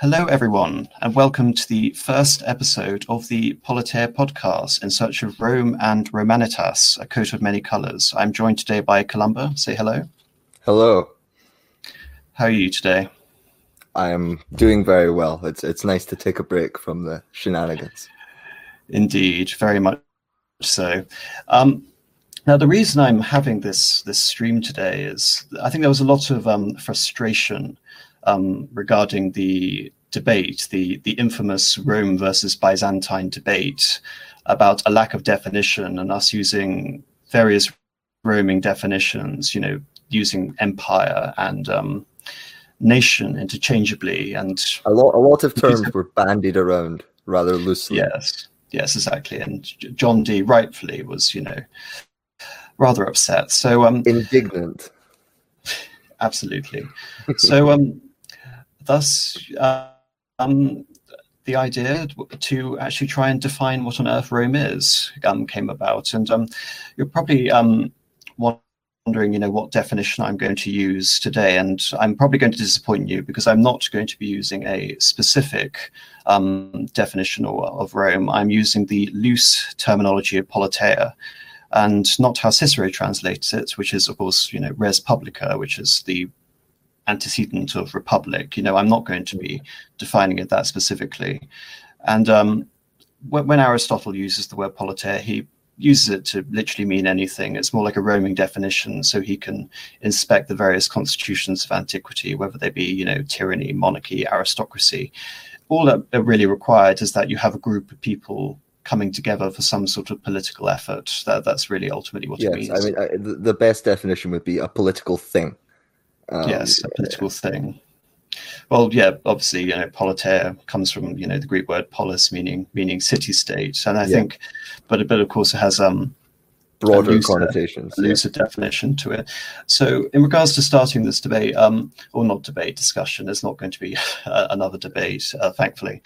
Hello, everyone, and welcome to the first episode of the Politeia podcast, In Search of Rome and Romanitas, a coat of many colours. I'm joined today by Columba. Say hello. Hello. How are you today? I am doing very well. It's nice to take a break from the shenanigans. Indeed, very much so. Now, the reason I'm having this stream today is I think there was a lot of frustration regarding the debate, the infamous Rome versus Byzantine debate, about a lack of definition and us using various roaming definitions, using empire and nation interchangeably. And a lot of terms were bandied around rather loosely. Yes, exactly. And John Dee rightfully was, rather upset. So indignant. Absolutely. So thus the idea to actually try and define what on earth Rome is came about. And you're probably wondering, what definition I'm going to use today. And I'm probably going to disappoint you because I'm not going to be using a specific definition of Rome. I'm using the loose terminology of Politeia, and not how Cicero translates it, which is, of course, res publica, which is the antecedent of republic. I'm not going to be defining it that specifically. And when Aristotle uses the word Politeia, he uses it to literally mean anything. It's more like a roaming definition, so he can inspect the various constitutions of antiquity, whether they be, tyranny, monarchy, aristocracy. All that really required is that you have a group of people coming together for some sort of political effort. That's really ultimately what it means. I mean, the best definition would be a political thing. Yes, a political thing. Well, yeah, obviously, Politeia comes from, the Greek word polis, meaning city-state. And I think, but of course it has broader connotations, a looser definition to it. So in regards to starting this debate, or not debate, discussion, there's not going to be another debate, thankfully.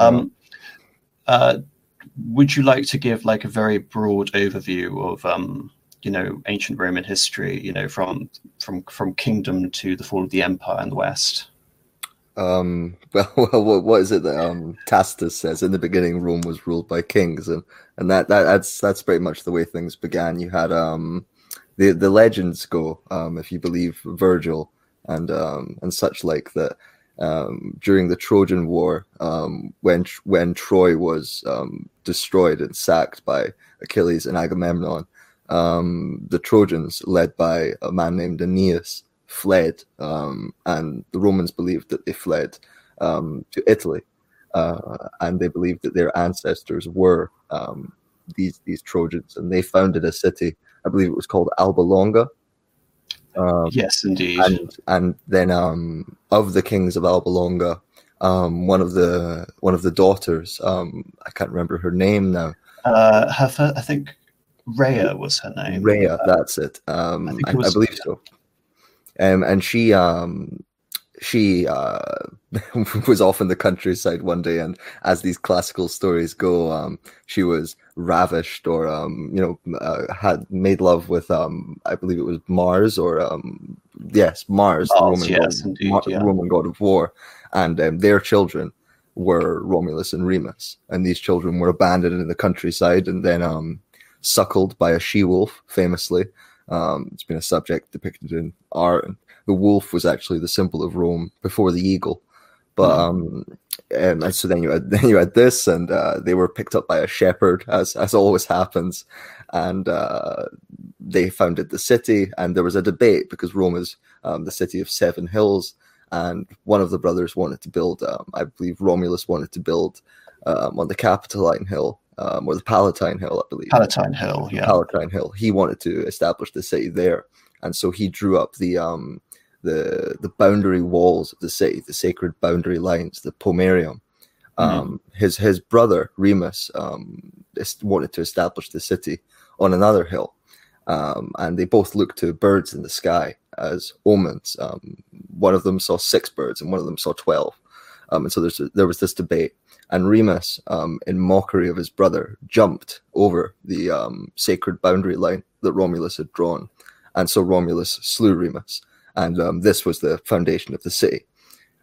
Would you like to give like a very broad overview of ancient Roman history, from kingdom to the fall of the empire in the West? Well, what is it that Tacitus says? In the beginning, Rome was ruled by kings, and that's pretty much the way things began. You had the legends go, if you believe Virgil and such like that. During the Trojan War, when Troy was destroyed and sacked by Achilles and Agamemnon, the Trojans, led by a man named Aeneas, fled, and the Romans believed that they fled to Italy, and they believed that their ancestors were these Trojans, and they founded a city. I believe it was called Alba Longa. Yes, indeed. And then of the kings of Alba Longa, one of the daughters, I can't remember her name now. I think Rhea was her name. Rhea, that's it. I believe so. And she was off in the countryside one day, and as these classical stories go, she was ravished or had made love with I believe it was Mars or Mars, the Roman god of war, and their children were Romulus and Remus, and these children were abandoned in the countryside and then suckled by a she-wolf, famously. It's been a subject depicted in art. The wolf was actually the symbol of Rome before the eagle. But and so then you had this, and they were picked up by a shepherd, as always happens, and they founded the city. And there was a debate because Rome is the city of 7 hills, and one of the brothers wanted to build. I believe Romulus wanted to build on the Capitoline Hill. Or the Palatine Hill, I believe. Palatine Hill, yeah. Palatine Hill. He wanted to establish the city there, and so he drew up the boundary walls of the city, the sacred boundary lines, the pomerium. His brother Remus wanted to establish the city on another hill, and they both looked to birds in the sky as omens. One of them saw 6 birds, and one of them saw 12. And so there was this debate. And Remus, in mockery of his brother, jumped over the sacred boundary line that Romulus had drawn. And so Romulus slew Remus. And this was the foundation of the city.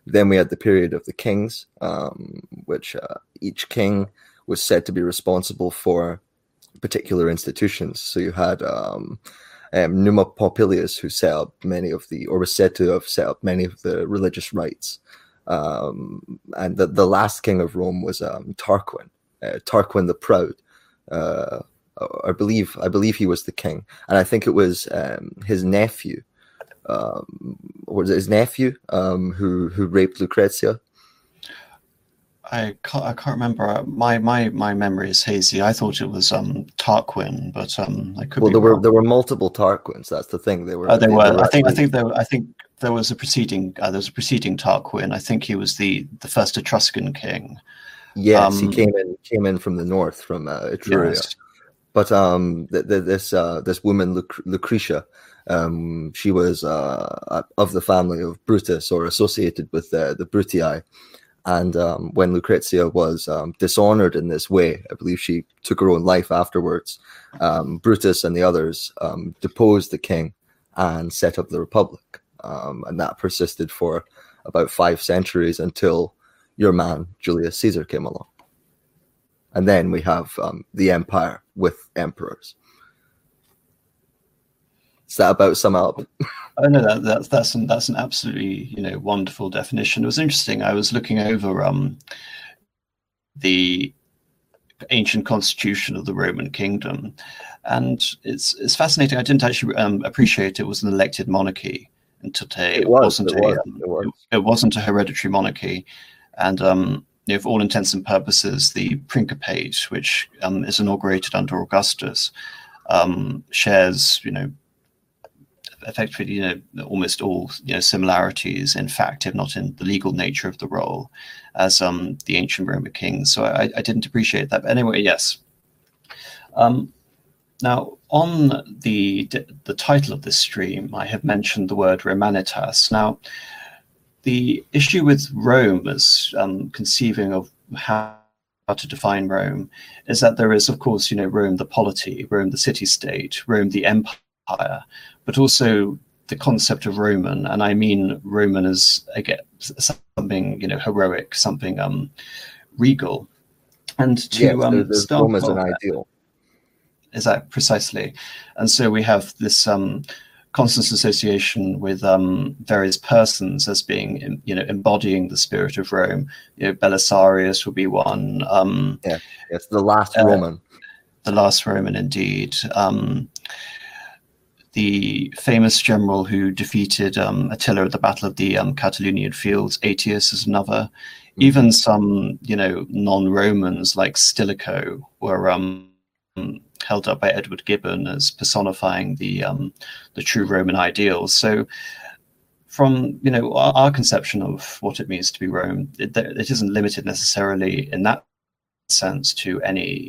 Then we had the period of the kings, which each king was said to be responsible for particular institutions. So you had Numa Pompilius, who set up many of the, or was said to have set up many of the religious rites. And the last king of Rome was Tarquin, Tarquin the Proud. I believe he was the king, and I think it was his nephew, was it his nephew who raped Lucrezia? I can't remember. My memory is hazy. I thought it was Tarquin, but I could be wrong. There were multiple Tarquins. That's the thing. They were. Oh, there were. I think there was a preceding. There was a preceding Tarquin. I think he was the first Etruscan king. Yes, he came in from the north, from Etruria. Yes. But this woman Lucretia, she was of the family of Brutus, or associated with the Brutii. And when Lucrezia was dishonored in this way, I believe she took her own life afterwards. Brutus and the others deposed the king and set up the Republic. And that persisted for about 5 centuries until your man, Julius Caesar, came along. And then we have the empire with emperors. Does that about sum up? Oh no, that's an absolutely wonderful definition. It was interesting. I was looking over the ancient constitution of the Roman Kingdom, and it's fascinating. I didn't actually appreciate it was an elected monarchy until today. It wasn't a hereditary monarchy, and for all intents and purposes, the Principate, which is inaugurated under Augustus, shares effectively, almost all similarities in fact, if not in the legal nature of the role, as the ancient Roman kings. So I didn't appreciate that. But anyway, yes. Now, on the title of this stream, I have mentioned the word Romanitas. Now, the issue with Rome as conceiving of how to define Rome is that there is, of course, Rome the polity, Rome the city-state, Rome the empire, but also the concept of Roman, and I mean Roman as, again, something heroic, something regal, and to start Rome as an ideal. Is that precisely? And so we have this constant association with various persons as being, embodying the spirit of Rome. Belisarius would be one. Yes, the last Roman. The last Roman, indeed. The famous general who defeated Attila at the Battle of the Catalaunian Fields, Aetius, is another. Mm-hmm. Even some, non-Romans like Stilicho were held up by Edward Gibbon as personifying the true Roman ideals. So, from our conception of what it means to be Rome, it isn't limited necessarily in that sense to any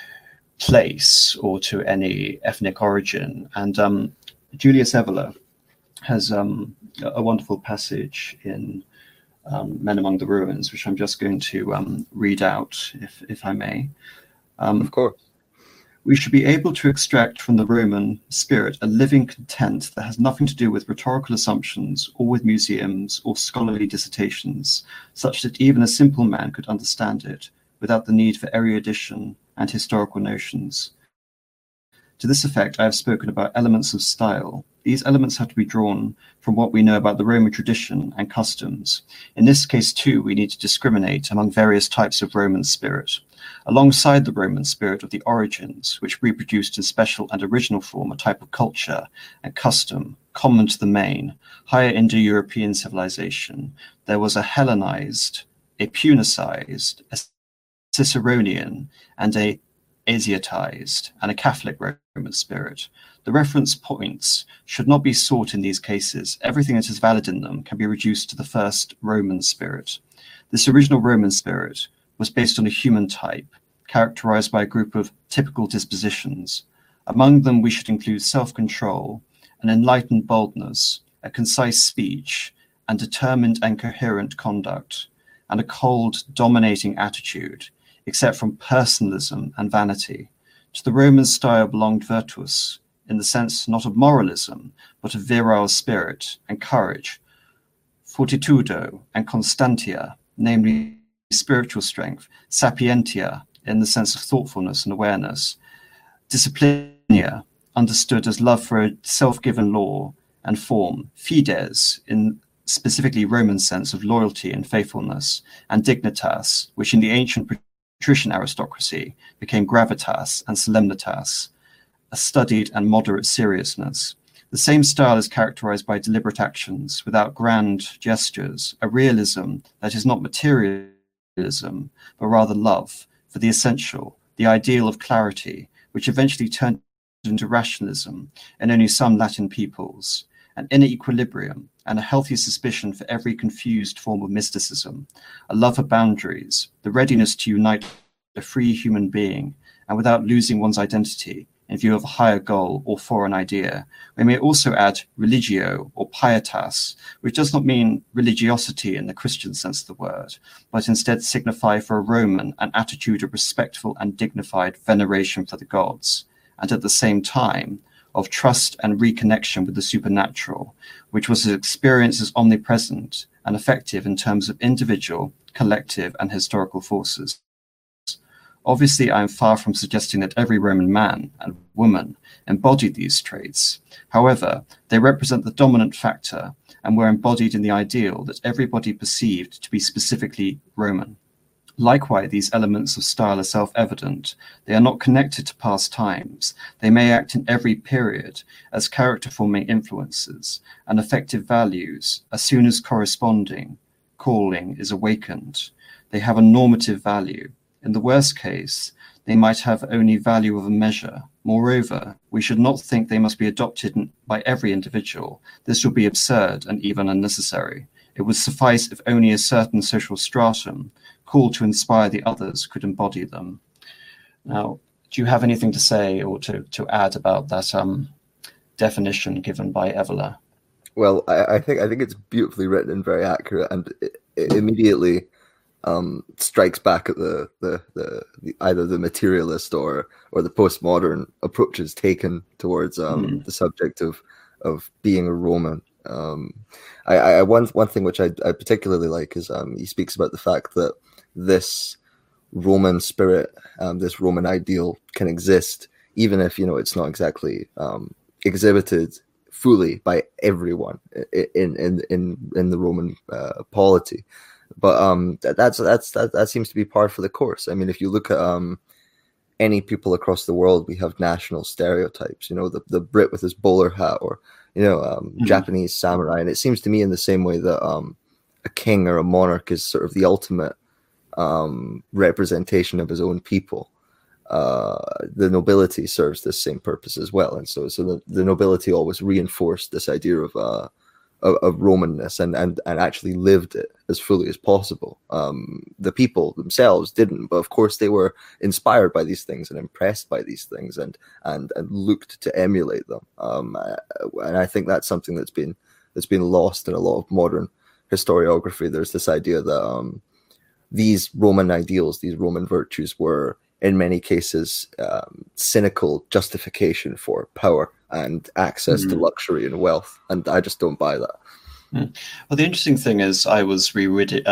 place or to any ethnic origin. And Julius Evola has a wonderful passage in Men Among the Ruins, which I'm just going to read out, if I may. Of course. We should be able to extract from the Roman spirit a living content that has nothing to do with rhetorical assumptions or with museums or scholarly dissertations, such that even a simple man could understand it without the need for erudition and historical notions. To this effect, I have spoken about elements of style. These elements have to be drawn from what we know about the Roman tradition and customs. In this case, too, we need to discriminate among various types of Roman spirit. Alongside the Roman spirit of the origins, which reproduced in special and original form a type of culture and custom common to the main, higher Indo-European civilization, there was a Hellenized, a Punicized, a Ciceronian, and a Asiatized, and a Catholic Roman spirit. The reference points should not be sought in these cases. Everything that is valid in them can be reduced to the first Roman spirit. This original Roman spirit was based on a human type, characterized by a group of typical dispositions. Among them, we should include self-control, an enlightened boldness, a concise speech, and determined and coherent conduct, and a cold, dominating attitude, except from personalism and vanity. To the Roman style belonged virtus, in the sense not of moralism, but of virile spirit and courage. fortitudo, and constantia, namely spiritual strength, sapientia, in the sense of thoughtfulness and awareness, disciplinia, understood as love for a self-given law and form, fides, in specifically Roman sense of loyalty and faithfulness, and dignitas, which in the ancient patrician aristocracy became gravitas and solemnitas, a studied and moderate seriousness. The same style is characterized by deliberate actions without grand gestures, a realism that is not materialism, but rather love for the essential, the ideal of clarity, which eventually turned into rationalism in only some Latin peoples, an inner equilibrium, and a healthy suspicion for every confused form of mysticism, a love for boundaries, the readiness to unite a free human being, and without losing one's identity in view of a higher goal or for an idea. We may also add religio or pietas, which does not mean religiosity in the Christian sense of the word, but instead signify for a Roman an attitude of respectful and dignified veneration for the gods, and at the same time of trust and reconnection with the supernatural, which was an experience as omnipresent and effective in terms of individual, collective, and historical forces. Obviously, I am far from suggesting that every Roman man and woman embodied these traits. However, they represent the dominant factor and were embodied in the ideal that everybody perceived to be specifically Roman. Likewise, these elements of style are self-evident. They are not connected to past times. They may act in every period as character-forming influences and effective values as soon as corresponding calling is awakened. They have a normative value. In the worst case, they might have only value of a measure. Moreover, we should not think they must be adopted by every individual. This would be absurd and even unnecessary. It would suffice if only a certain social stratum, called to inspire the others, could embody them. Now, do you have anything to say or to add about that definition given by Evola? Well, I think it's beautifully written and very accurate, and it immediately strikes back at the either the materialist or the postmodern approaches taken towards the subject of being a Roman. One thing which I particularly like is he speaks about the fact that this Roman spirit, this Roman ideal, can exist even if it's not exactly exhibited fully by everyone in the Roman polity. But that seems to be par for the course. I mean, if you look at any people across the world, we have national stereotypes. The Brit with his bowler hat, or Japanese samurai, and it seems to me in the same way that a king or a monarch is sort of the ultimate representation of his own people. The nobility serves this same purpose as well, and so the nobility always reinforced this idea of Romanness and actually lived it as fully as possible. The people themselves didn't, but of course they were inspired by these things and impressed by these things and looked to emulate them. And I think that's something that's been lost in a lot of modern historiography. There's this idea that these Roman ideals, these Roman virtues, were in many cases cynical justification for power and access to luxury and wealth, and I just don't buy that. Well, the interesting thing is, I was rereading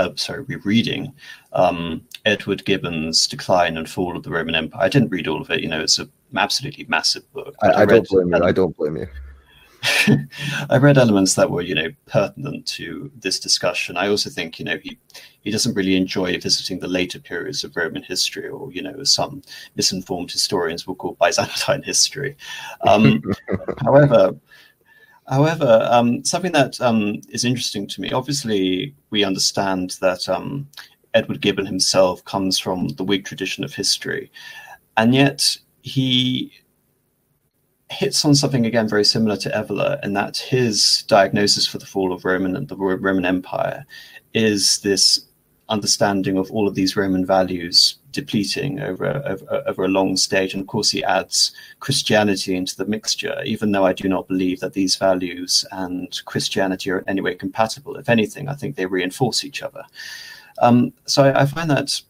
Edward Gibbon's Decline and Fall of the Roman Empire. I didn't read all of it. It's an absolutely massive book. I don't blame you. I don't blame you. I read elements that were, pertinent to this discussion. I also think, he doesn't really enjoy visiting the later periods of Roman history, or, as some misinformed historians will call Byzantine history. However, something that is interesting to me, obviously, we understand that Edward Gibbon himself comes from the Whig tradition of history, and yet he hits on something again very similar to Evola, in that his diagnosis for the fall of the Roman Empire is this understanding of all of these Roman values depleting over a long stage. And of course, he adds Christianity into the mixture, even though I do not believe that these values and Christianity are in any way compatible. If anything, I think they reinforce each other. So I find that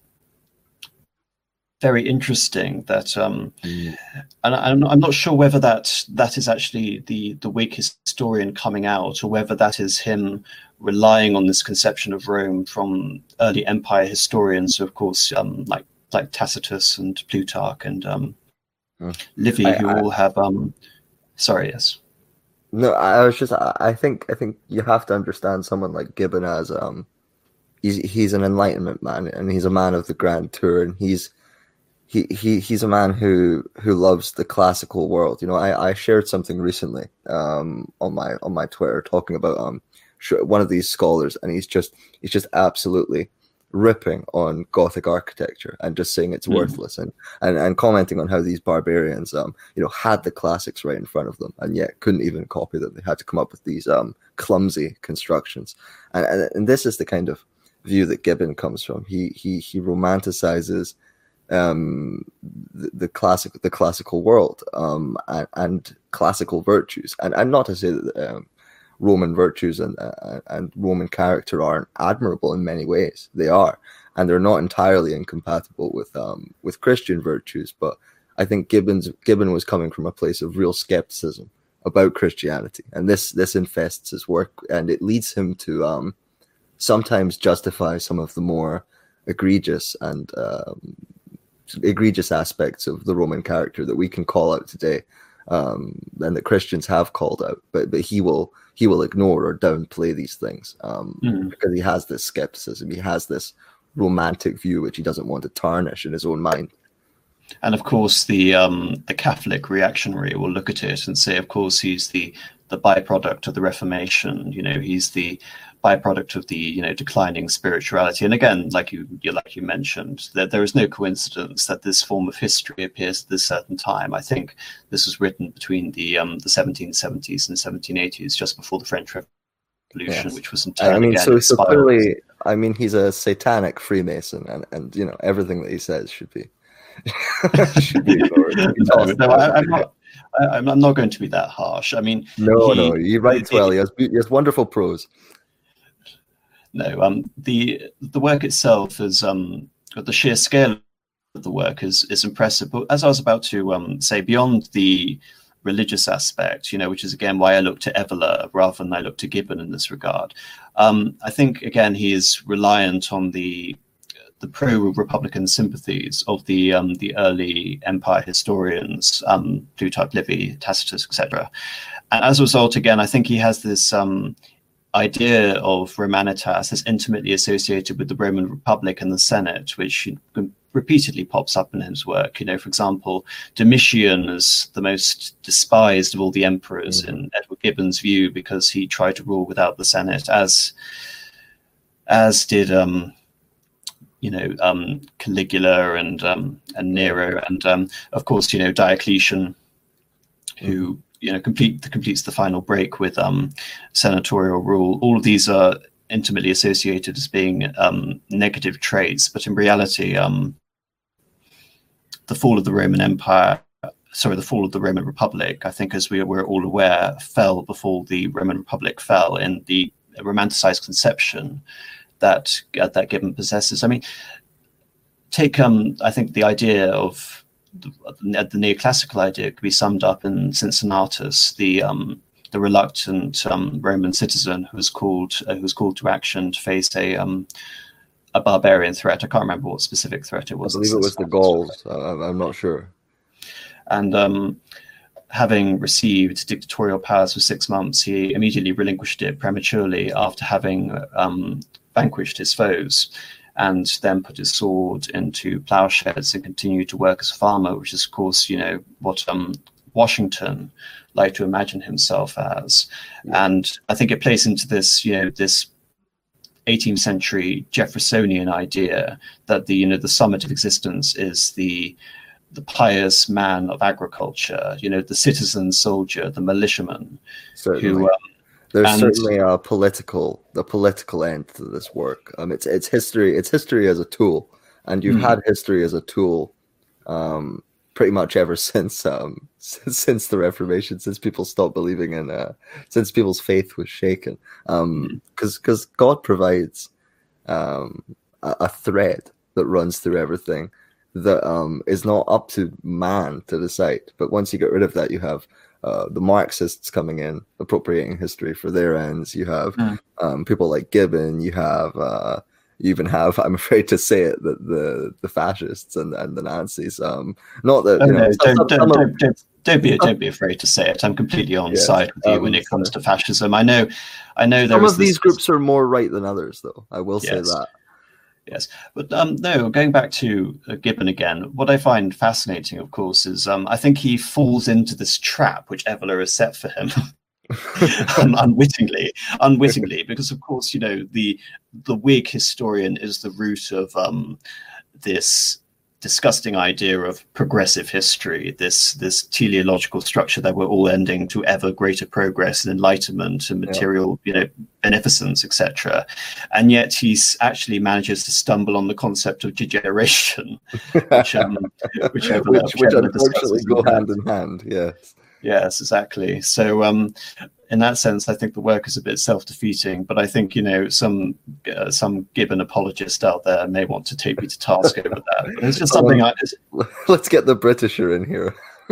very interesting, that and I'm not sure whether that is actually the Whig historian coming out, or whether that is him relying on this conception of Rome from early empire historians, so of course, like Tacitus and Plutarch and Livy, who all have. Sorry, yes. No, I was just. I think you have to understand someone like Gibbon as he's an Enlightenment man, and he's a man of the Grand Tour, and he's a man who loves the classical world. You know, I shared something recently on my Twitter talking about one of these scholars, and he's just absolutely ripping on Gothic architecture and just saying it's worthless, and commenting on how these barbarians had the classics right in front of them and yet couldn't even copy them. They had to come up with these clumsy constructions, and this is the kind of view that Gibbon comes from. He romanticizes the classical world and classical virtues, and not to say that Roman virtues and Roman character aren't admirable in many ways. They are, and they're not entirely incompatible with Christian virtues. But I think Gibbon was coming from a place of real skepticism about Christianity, and this infests his work, and it leads him to sometimes justify some of the more egregious aspects of the Roman character that we can call out today, and that Christians have called out, but he will ignore or downplay these things because he has this skepticism, he has this romantic view which he doesn't want to tarnish in his own mind. And of course, the Catholic reactionary will look at it and say, of course, he's the byproduct of the Reformation. You know, he's the byproduct of the declining spirituality. And again, like you mentioned, that there is no coincidence that this form of history appears at this certain time. I think this was written between the 1770s and 1780s, just before the French Revolution, yes. Which was in turn so clearly, he's a satanic Freemason, and everything that he says should be ignored. I'm not going to be that harsh. No, he writes well. He has wonderful prose. No, the work itself is the sheer scale of the work is impressive. But as I was about to say, beyond the religious aspect, which is again why I look to Evola rather than I look to Gibbon in this regard. I think again he is reliant on the pro-Republican sympathies of the early empire historians, Plutarch, Livy, Tacitus, etc. And as a result, again, I think he has this idea of Romanitas is intimately associated with the Roman Republic and the Senate, which repeatedly pops up in his work. For example, Domitian is the most despised of all the emperors in Edward Gibbon's view because he tried to rule without the Senate, as did Caligula and Nero, and of course Diocletian, who completes the final break with senatorial rule. All of these are intimately associated as being negative traits, but in reality, the fall of the Roman Republic, I think, as we're all aware, fell before the Roman Republic fell in the romanticized conception that Gibbon possesses. Take I think the idea of the neoclassical idea could be summed up in Cincinnatus, the reluctant Roman citizen who was called to action to face a barbarian threat. I can't remember what specific threat it was. I believe it was the Gauls. I'm not sure. And having received dictatorial powers for 6 months, he immediately relinquished it prematurely after having vanquished his foes, and then put his sword into plowshares and continued to work as a farmer, which is, of course, what Washington liked to imagine himself as. Yeah. And I think it plays into this, this 18th century Jeffersonian idea that the summit of existence is the pious man of agriculture, the citizen soldier, the militiaman. Certainly. Who there's certainly a political end to this work. It's history as a tool, and you've had history as a tool pretty much ever since the Reformation, since people stopped believing in since people's faith was shaken, because God provides a thread that runs through everything that is not up to man to decide. But once you get rid of that, you have the Marxists coming in, appropriating history for their ends. You have Mm. people like Gibbon. You have you even have, I'm afraid to say it, that the fascists and the Nazis. Not that Oh, you know, no, don't be some, afraid to say it. I'm completely on yes, side with you when it comes to fascism. I know there some is of these groups are more right than others, though. I will say yes. that. Yes, but no, going back to Gibbon again, what I find fascinating, of course, is I think he falls into this trap which Evola has set for him. unwittingly, because of course, you know, the Whig historian is the root of this disgusting idea of progressive history, this teleological structure that we're all ending to ever greater progress and enlightenment and material, you know, beneficence, etc. And yet he's actually manages to stumble on the concept of degeneration, which unfortunately go hand in hand. Yes. Yes, exactly. So in that sense, I think the work is a bit self-defeating, but I think, you know, some Gibbon apologist out there may want to take me to task over that. But it's just something let's get the Britisher in here.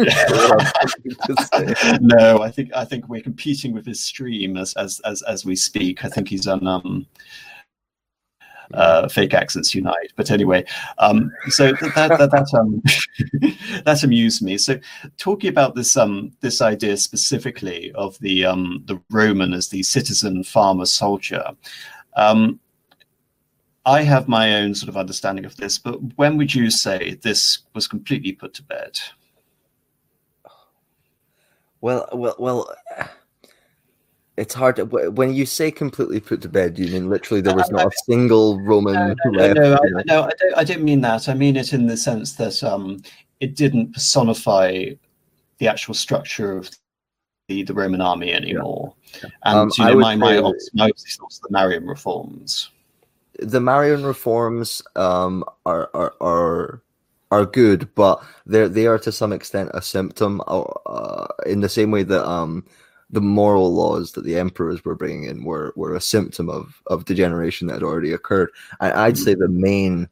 No, I think we're competing with his stream as we speak. I think he's on Fake Accents Unite. But anyway, so that amused me. So talking about this this idea specifically of the Roman as the citizen farmer soldier, I have my own sort of understanding of this, but when would you say this was completely put to bed? Well, it's hard to, when you say completely put to bed, you mean literally there was not a single Roman left? No, I don't mean that. I mean it in the sense that it didn't personify the actual structure of the Roman army anymore. Yeah. And you know, my obviously thoughts the Marian reforms. The Marian reforms are good, but they are to some extent a symptom, in the same way that the moral laws that the emperors were bringing in were a symptom of degeneration that had already occurred. I'd say the main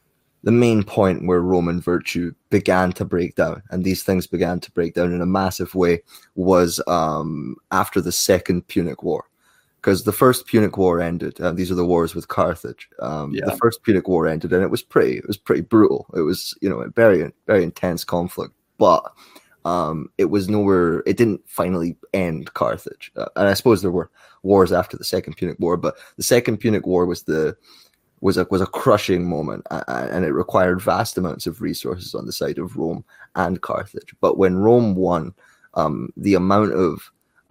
point where Roman virtue began to break down, and these things began to break down in a massive way, was after the Second Punic War. Because the First Punic War ended. These are the wars with Carthage. The First Punic War ended, and it was pretty brutal. It was, you know, a very intense conflict, but it was nowhere. It didn't finally end Carthage, and I suppose there were wars after the Second Punic War, but the Second Punic War was a crushing moment, and it required vast amounts of resources on the side of Rome and Carthage. But when Rome won, the amount of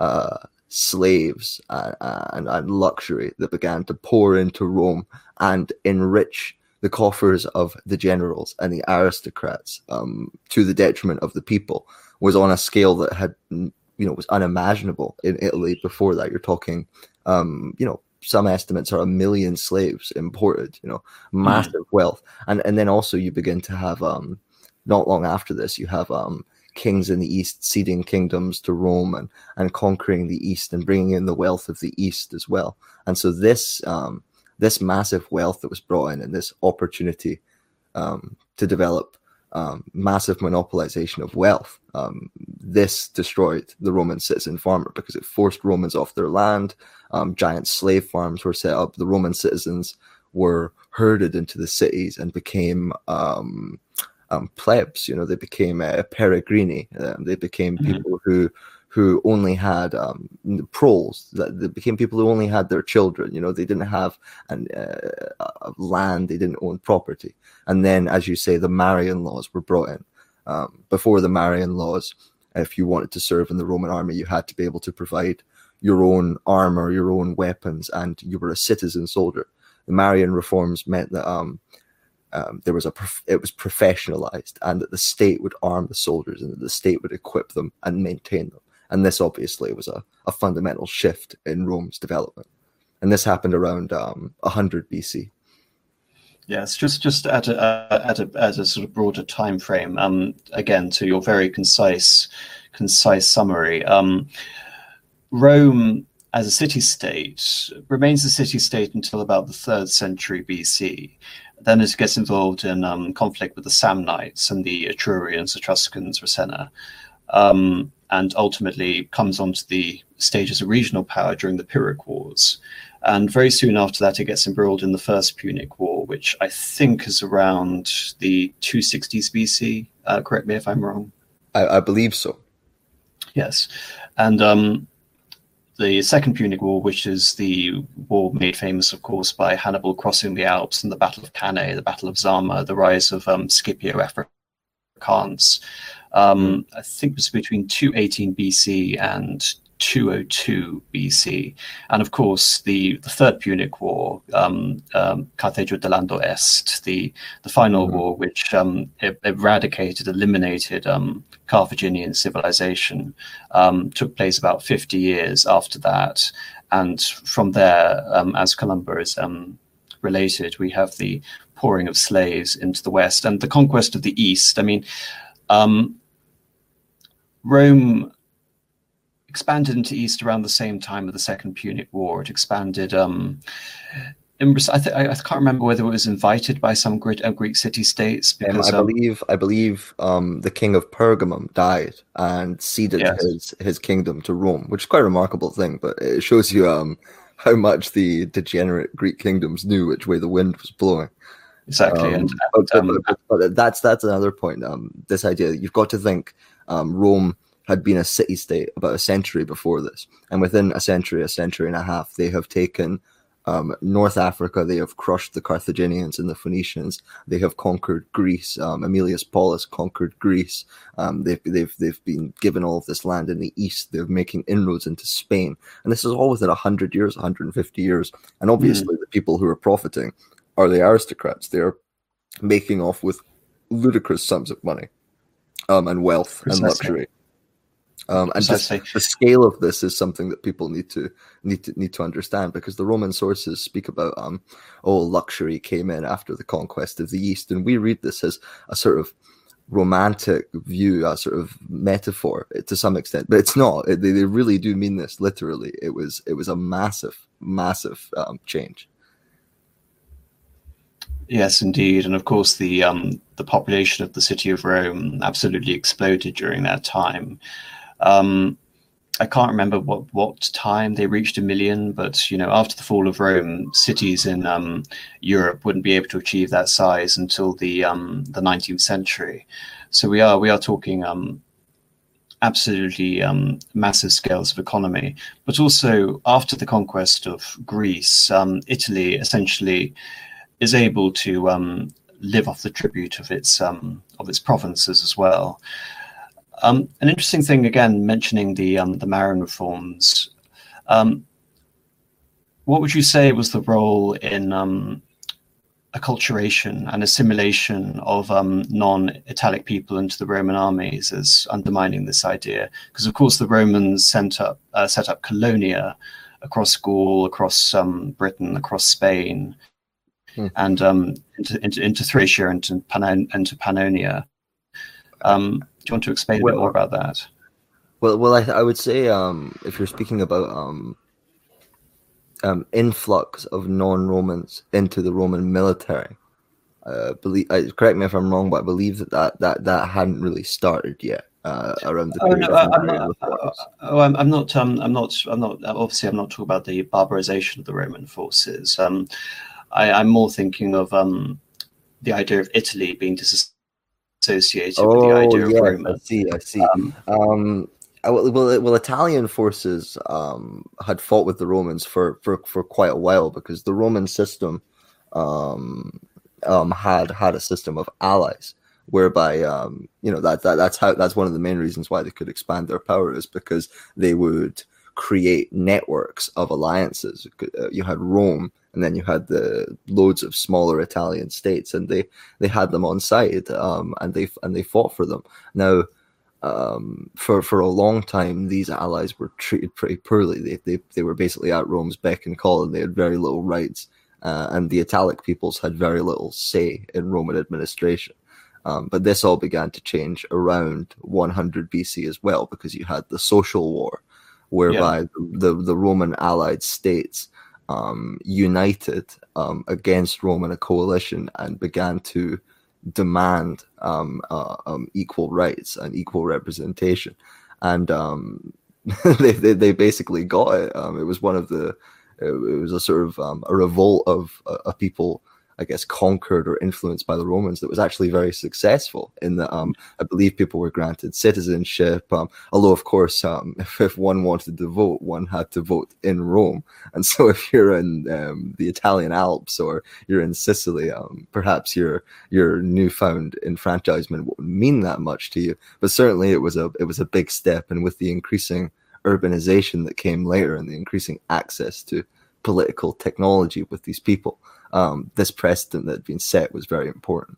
slaves and luxury that began to pour into Rome and enrich the coffers of the generals and the aristocrats, to the detriment of the people, was on a scale that had, you know, was unimaginable in Italy before that. You're talking, you know, some estimates are 1 million slaves imported, you know, massive wealth. And then also you begin to have, not long after this, you have kings in the East ceding kingdoms to Rome and conquering the East and bringing in the wealth of the East as well. And so this massive wealth that was brought in, and this opportunity to develop massive monopolization of wealth, this destroyed the Roman citizen farmer, because it forced Romans off their land. Giant slave farms were set up. The Roman citizens were herded into the cities and became plebs. You know, they became peregrini. They became people who only had proles. They became people who only had their children. You know, they didn't have land. They didn't own property. And then, as you say, the Marian laws were brought in. Before the Marian laws, if you wanted to serve in the Roman army, you had to be able to provide your own armor, your own weapons, and you were a citizen soldier. The Marian reforms meant that it was professionalized, and that the state would arm the soldiers, and that the state would equip them and maintain them. And this obviously was a fundamental shift in Rome's development. And this happened around 100 BC. Yes, just at a sort of broader time frame. Again, to your very concise summary, Rome as a city-state remains a city-state until about the 3rd century BC. Then it gets involved in conflict with the Samnites and the Etrurians, Etruscans, Ravenna. and ultimately comes onto the stage as a regional power during the Pyrrhic Wars. And very soon after that, it gets embroiled in the First Punic War, which I think is around the 260s BC. Correct me if I'm wrong. I believe so. Yes. And the Second Punic War, which is the war made famous, of course, by Hannibal crossing the Alps and the Battle of Cannae, the Battle of Zama, the rise of Scipio Africanus. I think it was between 218 BC and 202 BC. And of course, the Third Punic War, Carthago delando Est, the final war, which eliminated Carthaginian civilization, took place about 50 years after that. And from there, as Columba is related, we have the pouring of slaves into the West and the conquest of the East. I mean, Rome expanded into East around the same time of the Second Punic War. It expanded. I can't remember whether it was invited by some Greek city-states. Because I believe the king of Pergamum died and ceded his kingdom to Rome, which is quite a remarkable thing. But it shows you how much the degenerate Greek kingdoms knew which way the wind was blowing. Exactly, but that's another point. This idea, you've got to think, Rome had been a city-state about a century before this, and within a century and a half, they have taken North Africa. They have crushed the Carthaginians and the Phoenicians. They have conquered Greece. Aemilius Paulus conquered Greece. They've been given all of this land in the east. They're making inroads into Spain, and this is all within 100 years, 150 years. And obviously, the people who are profiting are the aristocrats. They're making off with ludicrous sums of money, and wealth and luxury. And just the scale of this is something that people need to understand, because the Roman sources speak about luxury came in after the conquest of the East, and we read this as a sort of romantic view, a sort of metaphor to some extent, but it's not. They really do mean this literally. It was a massive change. Yes, indeed, and of course the population of the city of Rome absolutely exploded during that time. I can't remember what time they reached 1 million, but after the fall of Rome, cities in Europe wouldn't be able to achieve that size until the 19th century. So we are talking absolutely massive scales of economy. But also after the conquest of Greece, Italy essentially is able to live off the tribute of its provinces as well. An interesting thing, again, mentioning the Marin reforms. What would you say was the role in acculturation and assimilation of non-Italic people into the Roman armies as undermining this idea? Because, of course, the Romans set up colonia across Gaul, across Britain, across Spain, and into Thracia and into Pannonia. Do you want to explain a bit more about that? Well, I would say if you're speaking about influx of non-Romans into the Roman military, correct me if I'm wrong, but I believe that hadn't really started yet around the period. I'm not. Obviously, I'm not talking about the barbarization of the Roman forces. I'm more thinking of the idea of Italy being associated with the idea of Rome. I see. Well, Italian forces had fought with the Romans for quite a while, because the Roman system had a system of allies, whereby that's one of the main reasons why they could expand their power, is because they would create networks of alliances. You had Rome, and then you had the loads of smaller Italian states, and they had them on side, and they fought for them. Now, for a long time, these allies were treated pretty poorly. They were basically at Rome's beck and call, and they had very little rights, and the Italic peoples had very little say in Roman administration. But this all began to change around 100 BC as well, because you had the Social War, whereby the Roman allied states united against Rome in a coalition and began to demand equal rights and equal representation, and they basically got it. It was one of the it was a sort of a revolt of a people, I guess, conquered or influenced by the Romans that was actually very successful in that I believe people were granted citizenship, although of course if one wanted to vote, one had to vote in Rome. And so if you're in the Italian Alps or you're in Sicily, perhaps your newfound enfranchisement wouldn't mean that much to you, but certainly it was a big step. And with the increasing urbanization that came later and the increasing access to political technology with these people, this precedent that had been set was very important.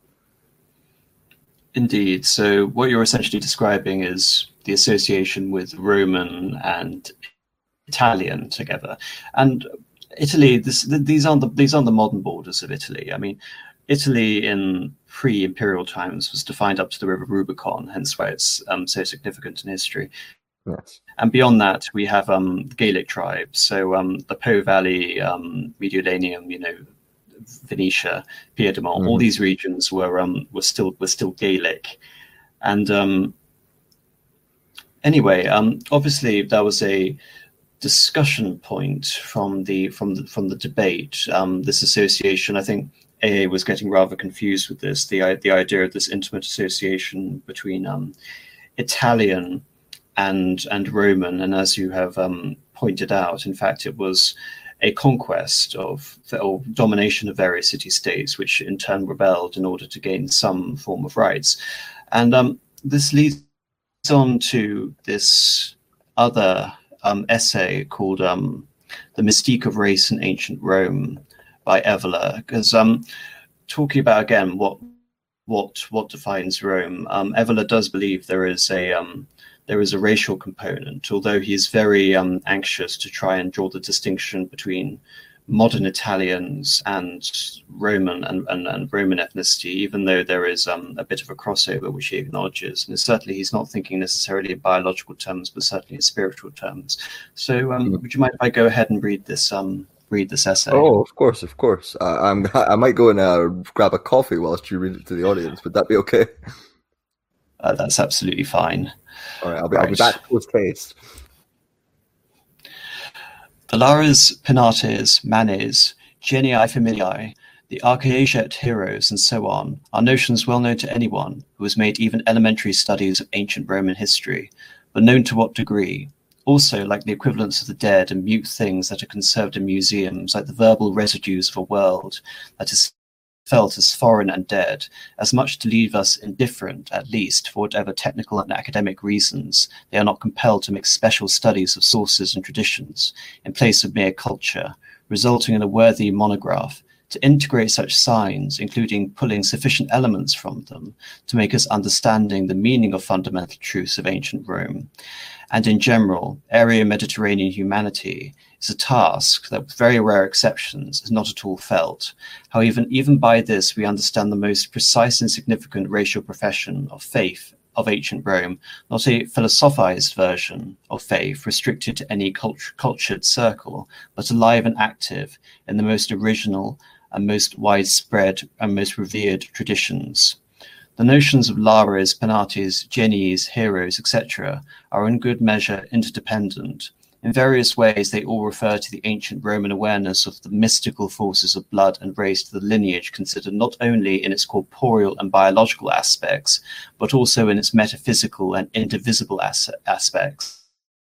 Indeed. So what you're essentially describing is the association with Roman and Italian together. And Italy, these aren't the modern borders of Italy. I mean, Italy in pre-imperial times was defined up to the River Rubicon, hence why it's so significant in history. Yes. And beyond that, we have Gaelic tribes. So the Po Valley, Mediolanum, Venetia, Piedmont, all these regions were still Gaelic. And anyway, obviously there was a discussion point from the debate. This association, I think AA was getting rather confused with this. The idea of this intimate association between Italian and Roman, and as you have pointed out, in fact, it was a conquest or domination of various city-states, which in turn rebelled in order to gain some form of rights. And this leads on to this other essay called The Mystique of Race in Ancient Rome by Evola, because talking about, again, what defines Rome, Evola does believe there is a racial component, although he's very anxious to try and draw the distinction between modern Italians and Roman and Roman ethnicity, even though there is a bit of a crossover which he acknowledges. And certainly he's not thinking necessarily in biological terms, but certainly in spiritual terms. So would you mind if I go ahead and read this essay? Oh, of course. I might go and grab a coffee whilst you read it to the audience. Would that be okay? That's absolutely fine. All right, I'll be back post haste. The Lares, Penates, Manes, Genii Familiae, the Archaeaget heroes, and so on, are notions well known to anyone who has made even elementary studies of ancient Roman history, but known to what degree? Also, like the equivalents of the dead and mute things that are conserved in museums, like the verbal residues of a world that is felt as foreign and dead, as much to leave us indifferent, at least, for whatever technical and academic reasons they are not compelled to make special studies of sources and traditions, in place of mere culture, resulting in a worthy monograph, to integrate such signs, including pulling sufficient elements from them, to make us understanding the meaning of fundamental truths of ancient Rome. And in general, area Mediterranean humanity is a task that, with very rare exceptions, is not at all felt. However, even by this, we understand the most precise and significant racial profession of faith of ancient Rome, not a philosophized version of faith restricted to any cultured circle, but alive and active in the most original and most widespread and most revered traditions. The notions of Lares, Penates, Genies, heroes, etc. are in good measure interdependent. In various ways, they all refer to the ancient Roman awareness of the mystical forces of blood and race to the lineage considered not only in its corporeal and biological aspects, but also in its metaphysical and indivisible aspects,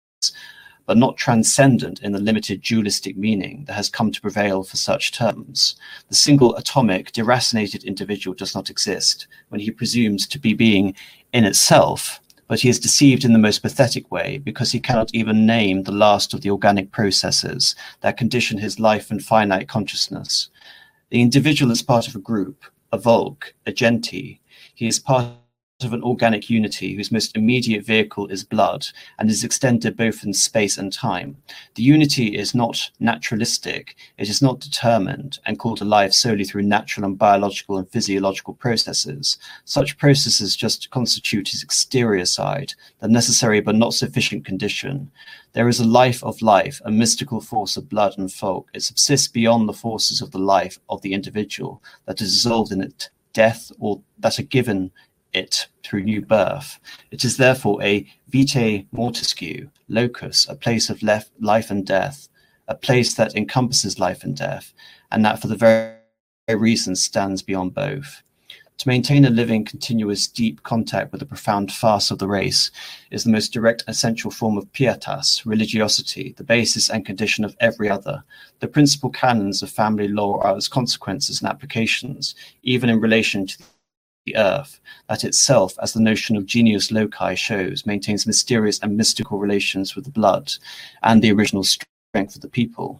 but not transcendent in the limited dualistic meaning that has come to prevail for such terms. The single atomic, deracinated individual does not exist when he presumes to be being in itself, but he is deceived in the most pathetic way because he cannot even name the last of the organic processes that condition his life and finite consciousness. The individual is part of a group, a Volk, a Genti. He is part of an organic unity whose most immediate vehicle is blood and is extended both in space and time. The unity is not naturalistic, it is not determined and called alive solely through natural and biological and physiological processes. Such processes just constitute his exterior side, the necessary but not sufficient condition. There is a life of life, a mystical force of blood and folk. It subsists beyond the forces of the life of the individual that is dissolved in it death or that are given it through new birth. It is therefore a vitae mortisque, locus, a place of life and death, a place that encompasses life and death, and that for the very reason stands beyond both. To maintain a living, continuous, deep contact with the profound farce of the race is the most direct, essential form of pietas, religiosity, the basis and condition of every other. The principal canons of family law are its consequences and applications, even in relation to the earth, that itself, as the notion of genius loci shows, maintains mysterious and mystical relations with the blood and the original strength of the people,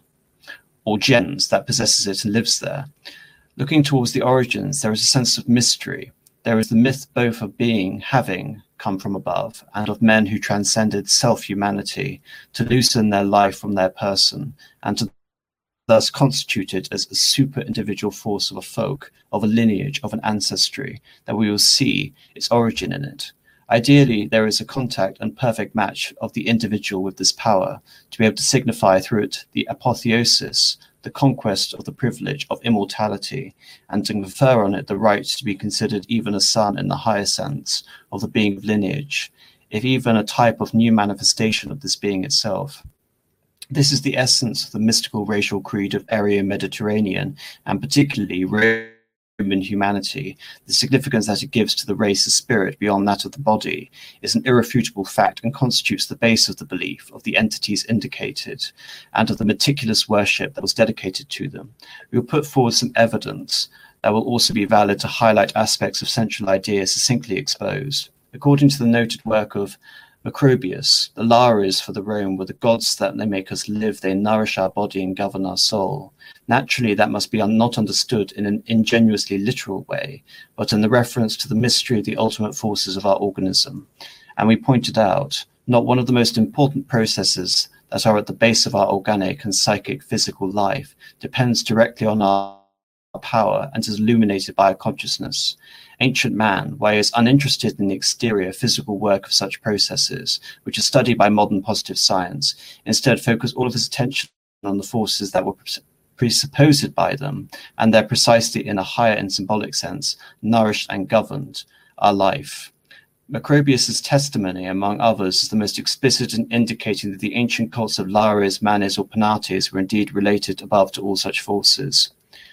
or gens, that possesses it and lives there. Looking towards the origins, there is a sense of mystery. There is the myth both of being, having come from above, and of men who transcended self-humanity to loosen their life from their person, and to thus constituted as a super-individual force of a folk, of a lineage, of an ancestry, that we will see its origin in it. Ideally, there is a contact and perfect match of the individual with this power, to be able to signify through it the apotheosis, the conquest of the privilege of immortality, and to confer on it the right to be considered even a son in the higher sense of the being of lineage, if even a type of new manifestation of this being itself. This is the essence of the mystical racial creed of Aryo-Mediterranean, and particularly Roman humanity. The significance that it gives to the race's spirit beyond that of the body is an irrefutable fact and constitutes the base of the belief of the entities indicated and of the meticulous worship that was dedicated to them. We will put forward some evidence that will also be valid to highlight aspects of central ideas succinctly exposed. According to the noted work of Macrobius, the Lares for the Rome were the gods that they make us live, they nourish our body and govern our soul. Naturally, that must be not understood in an ingenuously literal way, but in the reference to the mystery of the ultimate forces of our organism. And we pointed out, not one of the most important processes that are at the base of our organic and psychic physical life depends directly on our power and is illuminated by our consciousness. Ancient man, while he is uninterested in the exterior physical work of such processes, which is studied by modern positive science, instead focused all of his attention on the forces that were presupposed by them, and they're precisely in a higher and symbolic sense, nourished and governed our life. Macrobius's testimony, among others, is the most explicit in indicating that the ancient cults of Lares, Manes, or Penates were indeed related above to all such forces.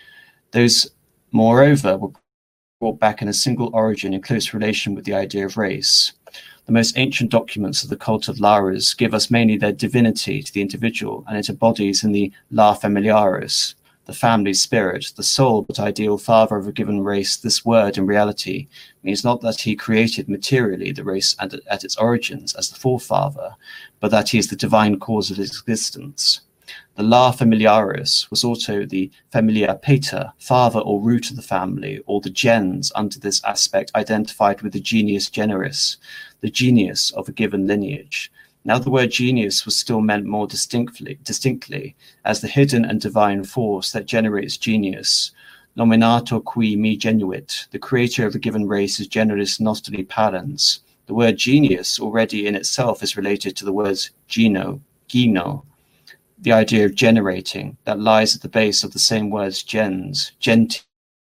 Those, moreover, were brought back in a single origin in close relation with the idea of race. The most ancient documents of the cult of Lares give us mainly their divinity to the individual, and it embodies in the La Familiaris, the family spirit, the sole but ideal father of a given race. This word, in reality, means not that he created materially the race at its origins as the forefather, but that he is the divine cause of its existence. The La Familiaris was also the familia pater, father or root of the family, or the gens under this aspect identified with the genius generis, the genius of a given lineage. Now the word genius was still meant more distinctly as the hidden and divine force that generates genius. Nominator qui me genuit, the creator of a given race is generis nostri parens. The word genius already in itself is related to the words geno, the idea of generating that lies at the base of the same words gens, genti.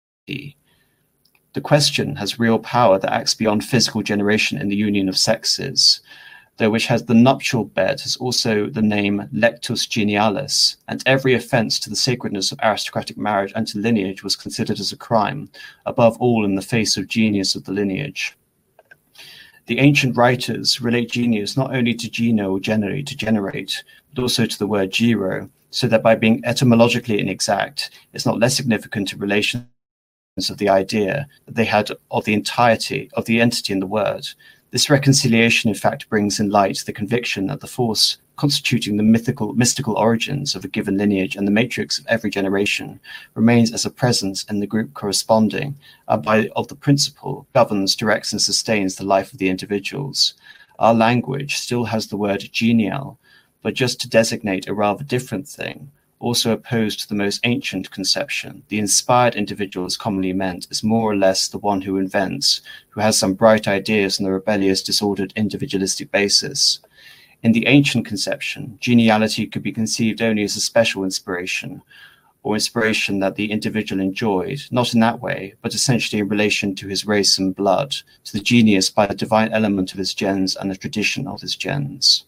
The question has real power that acts beyond physical generation in the union of sexes, though which has the nuptial bed has also the name lectus genialis, and every offence to the sacredness of aristocratic marriage and to lineage was considered as a crime, above all in the face of genius of the lineage. The ancient writers relate genius not only to geno or generate, to generate, but also to the word giro, so that by being etymologically inexact, it's not less significant in relation of the idea that they had of the entirety of the entity in the word. This reconciliation, in fact, brings in light the conviction that the force constituting the mystical origins of a given lineage and the matrix of every generation remains as a presence in the group corresponding of the principle, governs, directs, and sustains the life of the individuals. Our language still has the word genial, but just to designate a rather different thing, also opposed to the most ancient conception. The inspired individual is commonly meant as more or less the one who invents, who has some bright ideas on the rebellious, disordered, individualistic basis. In the ancient conception, geniality could be conceived only as a special inspiration, or inspiration that the individual enjoyed, not in that way, but essentially in relation to his race and blood, to the genius by the divine element of his gens and the tradition of his gens.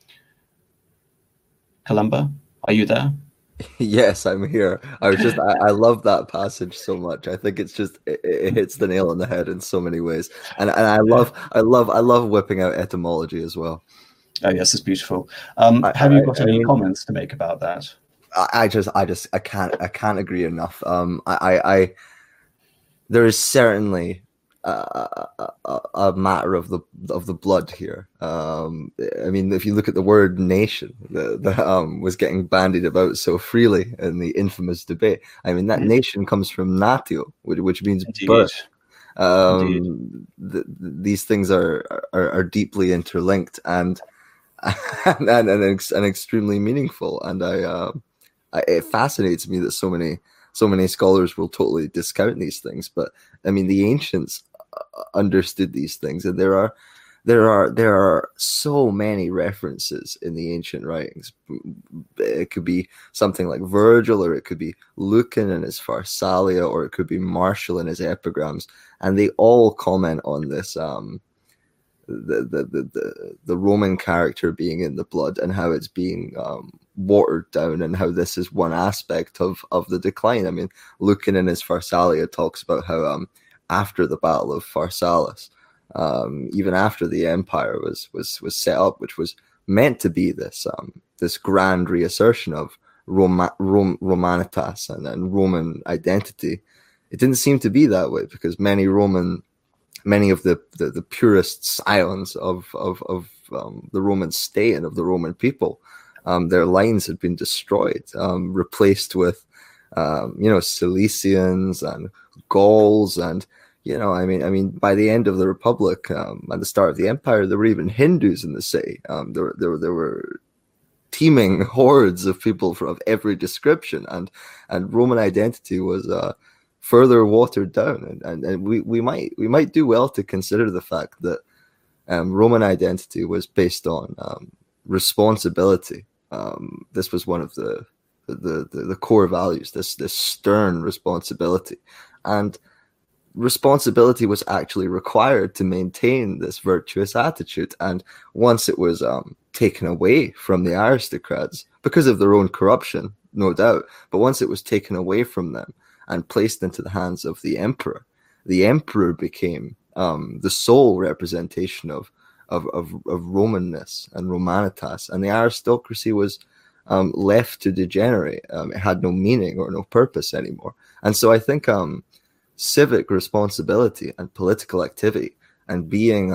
Columba, are you there? Yes, I'm here. I love that passage so much. I think it's just it hits the nail on the head in so many ways. And I love whipping out etymology as well. Oh yes, it's beautiful. Have you got any comments to make about that? I can't agree enough. There is certainly a matter of the blood here. I mean, if you look at the word nation that was getting bandied about so freely in the infamous debate, I mean, that nation comes from natio, which means Indeed. birth. These things are deeply interlinked and extremely meaningful, and it fascinates me that so many scholars will totally discount these things. But I mean, the ancients understood these things, and there are so many references in the ancient writings. It could be something like Virgil, or it could be Lucan in his Pharsalia, or it could be Martial in his epigrams, and they all comment on this the Roman character being in the blood, and how it's being watered down, and how this is one aspect of the decline. I mean, Lucan in his Pharsalia talks about how after the Battle of Pharsalus, even after the empire was set up, which was meant to be this grand reassertion of Romanitas and Roman identity, it didn't seem to be that way, because many of the purest scions of the Roman state and of the Roman people, their lines had been destroyed, replaced with Cilicians and Gauls, and I mean, by the end of the Republic, at the start of the Empire, there were even Hindus in the city. There were teeming hordes of people of every description, and Roman identity was further watered down, and we might do well to consider the fact that Roman identity was based on responsibility. This was one of the core values, this stern responsibility, and responsibility was actually required to maintain this virtuous attitude. And once it was taken away from the aristocrats, because of their own corruption, no doubt, but once it was taken away from them and placed into the hands of the emperor became the sole representation of Romanness and Romanitas, and the aristocracy was left to degenerate. It had no meaning or no purpose anymore. And so I think civic responsibility and political activity and being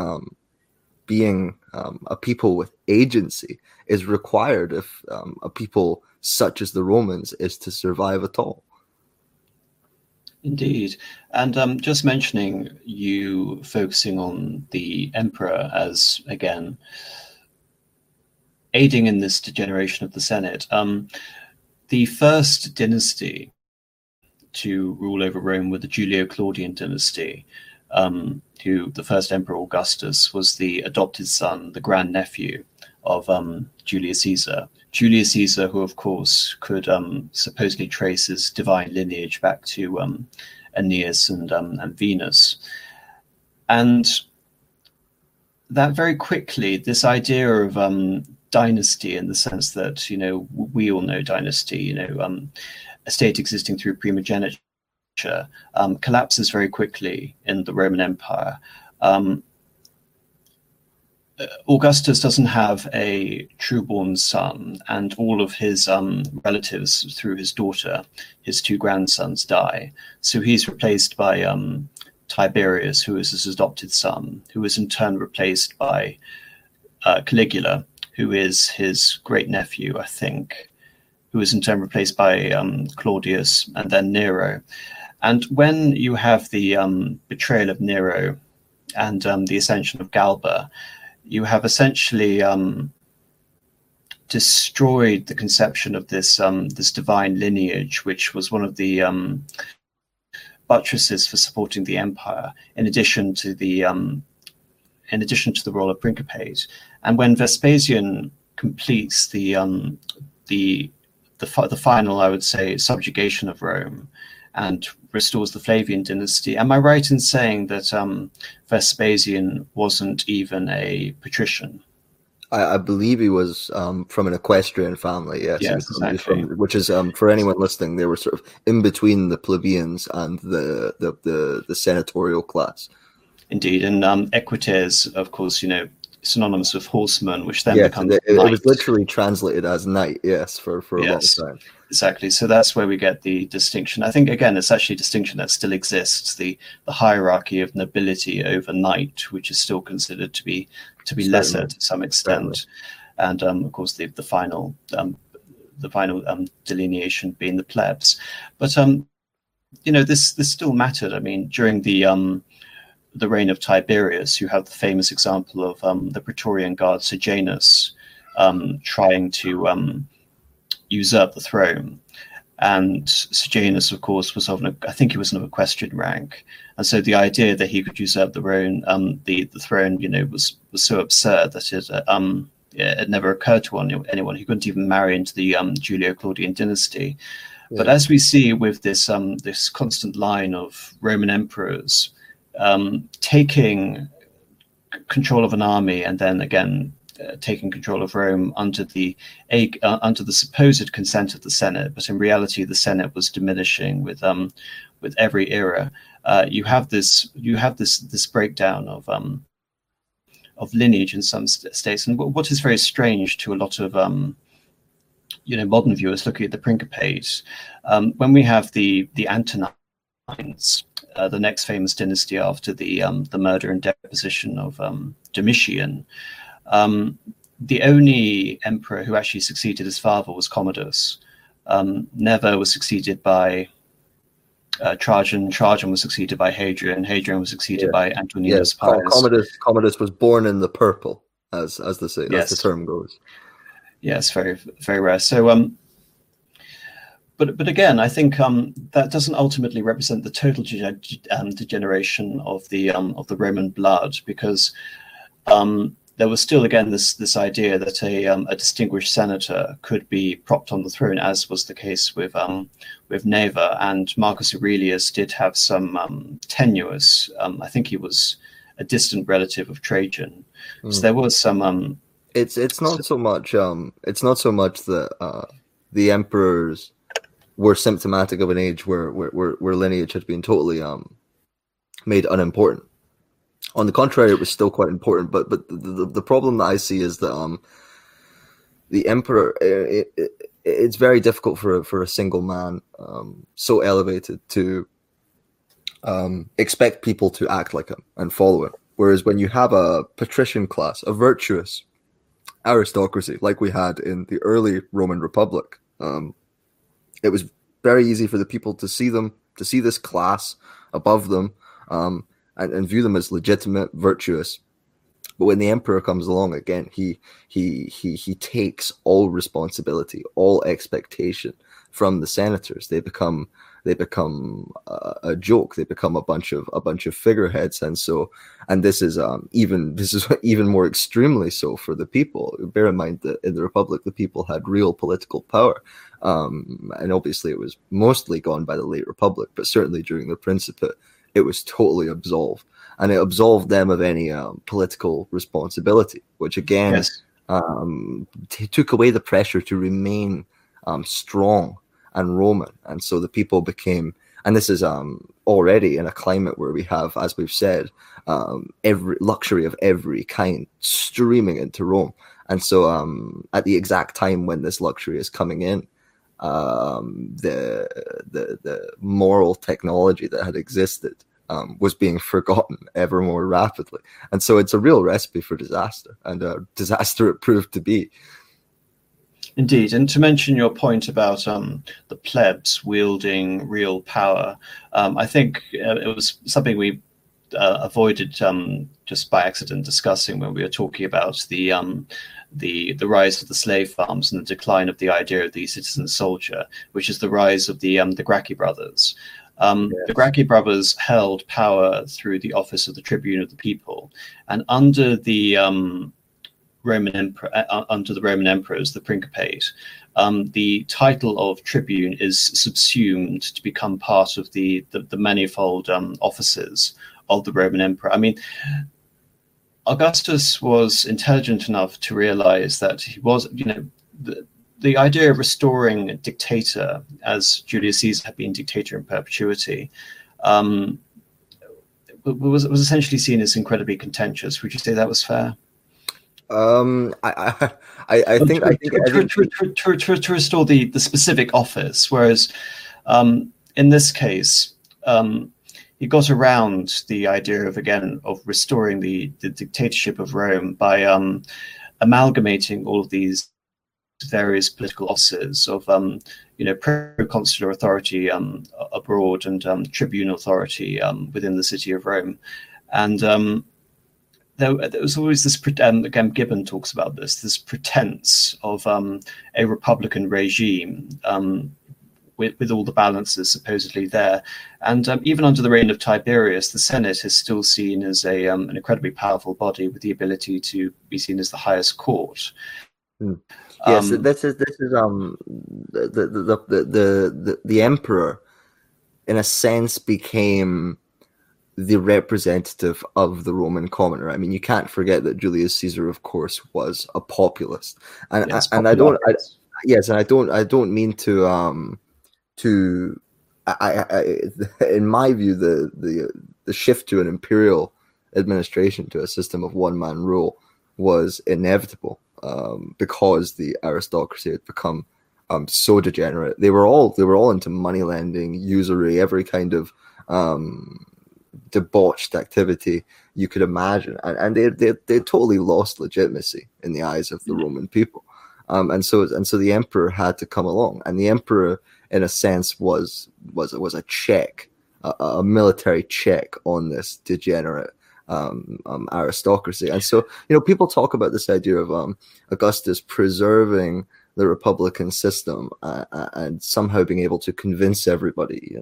a people with agency is required if a people such as the Romans is to survive at all. Indeed. And just mentioning you focusing on the emperor as, again, aiding in this degeneration of the Senate, the first dynasty to rule over Rome were the Julio-Claudian dynasty, who the first emperor Augustus was the adopted son, the grandnephew of Julius Caesar. Julius Caesar, who of course could supposedly trace his divine lineage back to Aeneas and Venus. And that very quickly, this idea of dynasty, in the sense that, we all know dynasty, a state existing through primogeniture, collapses very quickly in the Roman Empire. Augustus doesn't have a true-born son, and all of his relatives through his daughter, his two grandsons, die. So he's replaced by Tiberius, who is his adopted son, who is in turn replaced by Caligula, who is his great-nephew, I think, who is in turn replaced by Claudius, and then Nero. And when you have the betrayal of Nero and the ascension of Galba, you have essentially destroyed the conception of this divine lineage, which was one of the buttresses for supporting the empire, in addition to the role of Principate. And when Vespasian completes the the final, I would say, subjugation of Rome, and restores the Flavian dynasty. Am I right in saying that Vespasian wasn't even a patrician? I believe he was from an equestrian family. Yes, Yes, exactly. which is for anyone listening, they were sort of in between the plebeians and the senatorial class. Indeed, and equites, of course, synonymous with horseman, which then yes, becomes it was literally translated as knight. Yes, for a long time. Exactly. So that's where we get the distinction. I think, again, it's actually a distinction that still exists, the hierarchy of nobility over knight, which is still considered to be lesser to some extent. And of course, the final delineation being the plebs. But this still mattered. I mean, during the reign of Tiberius, you have the famous example of the Praetorian Guard Sejanus trying to usurp the throne, and Sejanus, of course, was I think he was of equestrian rank, and so the idea that he could usurp the throne, was so absurd that it never occurred to anyone. He couldn't even marry into the Julio-Claudian dynasty. Yeah. But as we see with this constant line of Roman emperors taking control of an army and then again taking control of Rome under the supposed consent of the Senate, but in reality the Senate was diminishing with every era. You have this breakdown of lineage in some states, and what is very strange to a lot of modern viewers looking at the Principate, when we have the Antonines, the next famous dynasty after the murder and deposition of Domitian. The only emperor who actually succeeded his father was Commodus. Never was succeeded by Trajan. Trajan was succeeded by Hadrian. Hadrian was succeeded by Antoninus Pius. Commodus was born in the purple, as they say, as the term goes. Yes, very, very rare. So, but again, I think that doesn't ultimately represent the total degeneration of the Roman blood, because there was still, again, this idea that a distinguished senator could be propped on the throne, as was the case with Neva, and Marcus Aurelius did have some tenuous. I think he was a distant relative of Trajan, so there was some. It's not so much that the emperors were symptomatic of an age where lineage had been totally made unimportant. On the contrary, it was still quite important. But the problem that I see is that the emperor, it's very difficult for a single man so elevated to expect people to act like him and follow him. Whereas when you have a patrician class, a virtuous aristocracy like we had in the early Roman Republic, it was very easy for the people to see this class above them and view them as legitimate, virtuous. But when the emperor comes along again, he takes all responsibility, all expectation from the senators. They become a joke. They become a bunch of figureheads, and this is even more extremely so for the people. Bear in mind that in the Republic, the people had real political power, and obviously it was mostly gone by the late Republic, but certainly during the Principate, it was totally absolved, and it absolved them of any political responsibility, which again took away the pressure to remain strong and Roman. And so the people became, and this is already in a climate where we have, as we've said, every luxury of every kind streaming into Rome. And so at the exact time when this luxury is coming in, the moral technology that had existed was being forgotten ever more rapidly. And so it's a real recipe for disaster, and a disaster it proved to be. Indeed. And to mention your point about the plebs wielding real power, I think it was something we avoided just by accident discussing when we were talking about the rise of the slave farms and the decline of the idea of the citizen soldier, which is the rise of the Gracchi brothers. The Gracchi brothers held power through the office of the Tribune of the People, and under the Roman emperor under the Roman emperors, the Principate, the title of tribune is subsumed to become part of the manifold offices of the Roman emperor. I mean, Augustus was intelligent enough to realize that he was, the idea of restoring a dictator, as Julius Caesar had been dictator in perpetuity, was essentially seen as incredibly contentious. Would you say that was fair? I think to restore the specific office, whereas in this case, he got around the idea of restoring the dictatorship of Rome by amalgamating all of these various political offices of proconsular authority abroad and tribunal authority within the city of Rome. And there was always this, again, Gibbon talks about this pretense of a republican regime with all the balances supposedly there. And even under the reign of Tiberius, the Senate is still seen as an incredibly powerful body with the ability to be seen as the highest court. Yes, this is the emperor, in a sense, became the representative of the Roman commoner. I mean, you can't forget that Julius Caesar, of course, was a populist, and I don't mean to in my view, the shift to an imperial administration, to a system of one man rule, was inevitable. Because the aristocracy had become so degenerate. They were all into money lending, usury, every kind of debauched activity you could imagine, and they totally lost legitimacy in the eyes of the Roman people. And so the emperor had to come along, and the emperor, in a sense, was a check, a military check on this degenerate aristocracy. And so, people talk about this idea of Augustus preserving the republican system and somehow being able to convince everybody,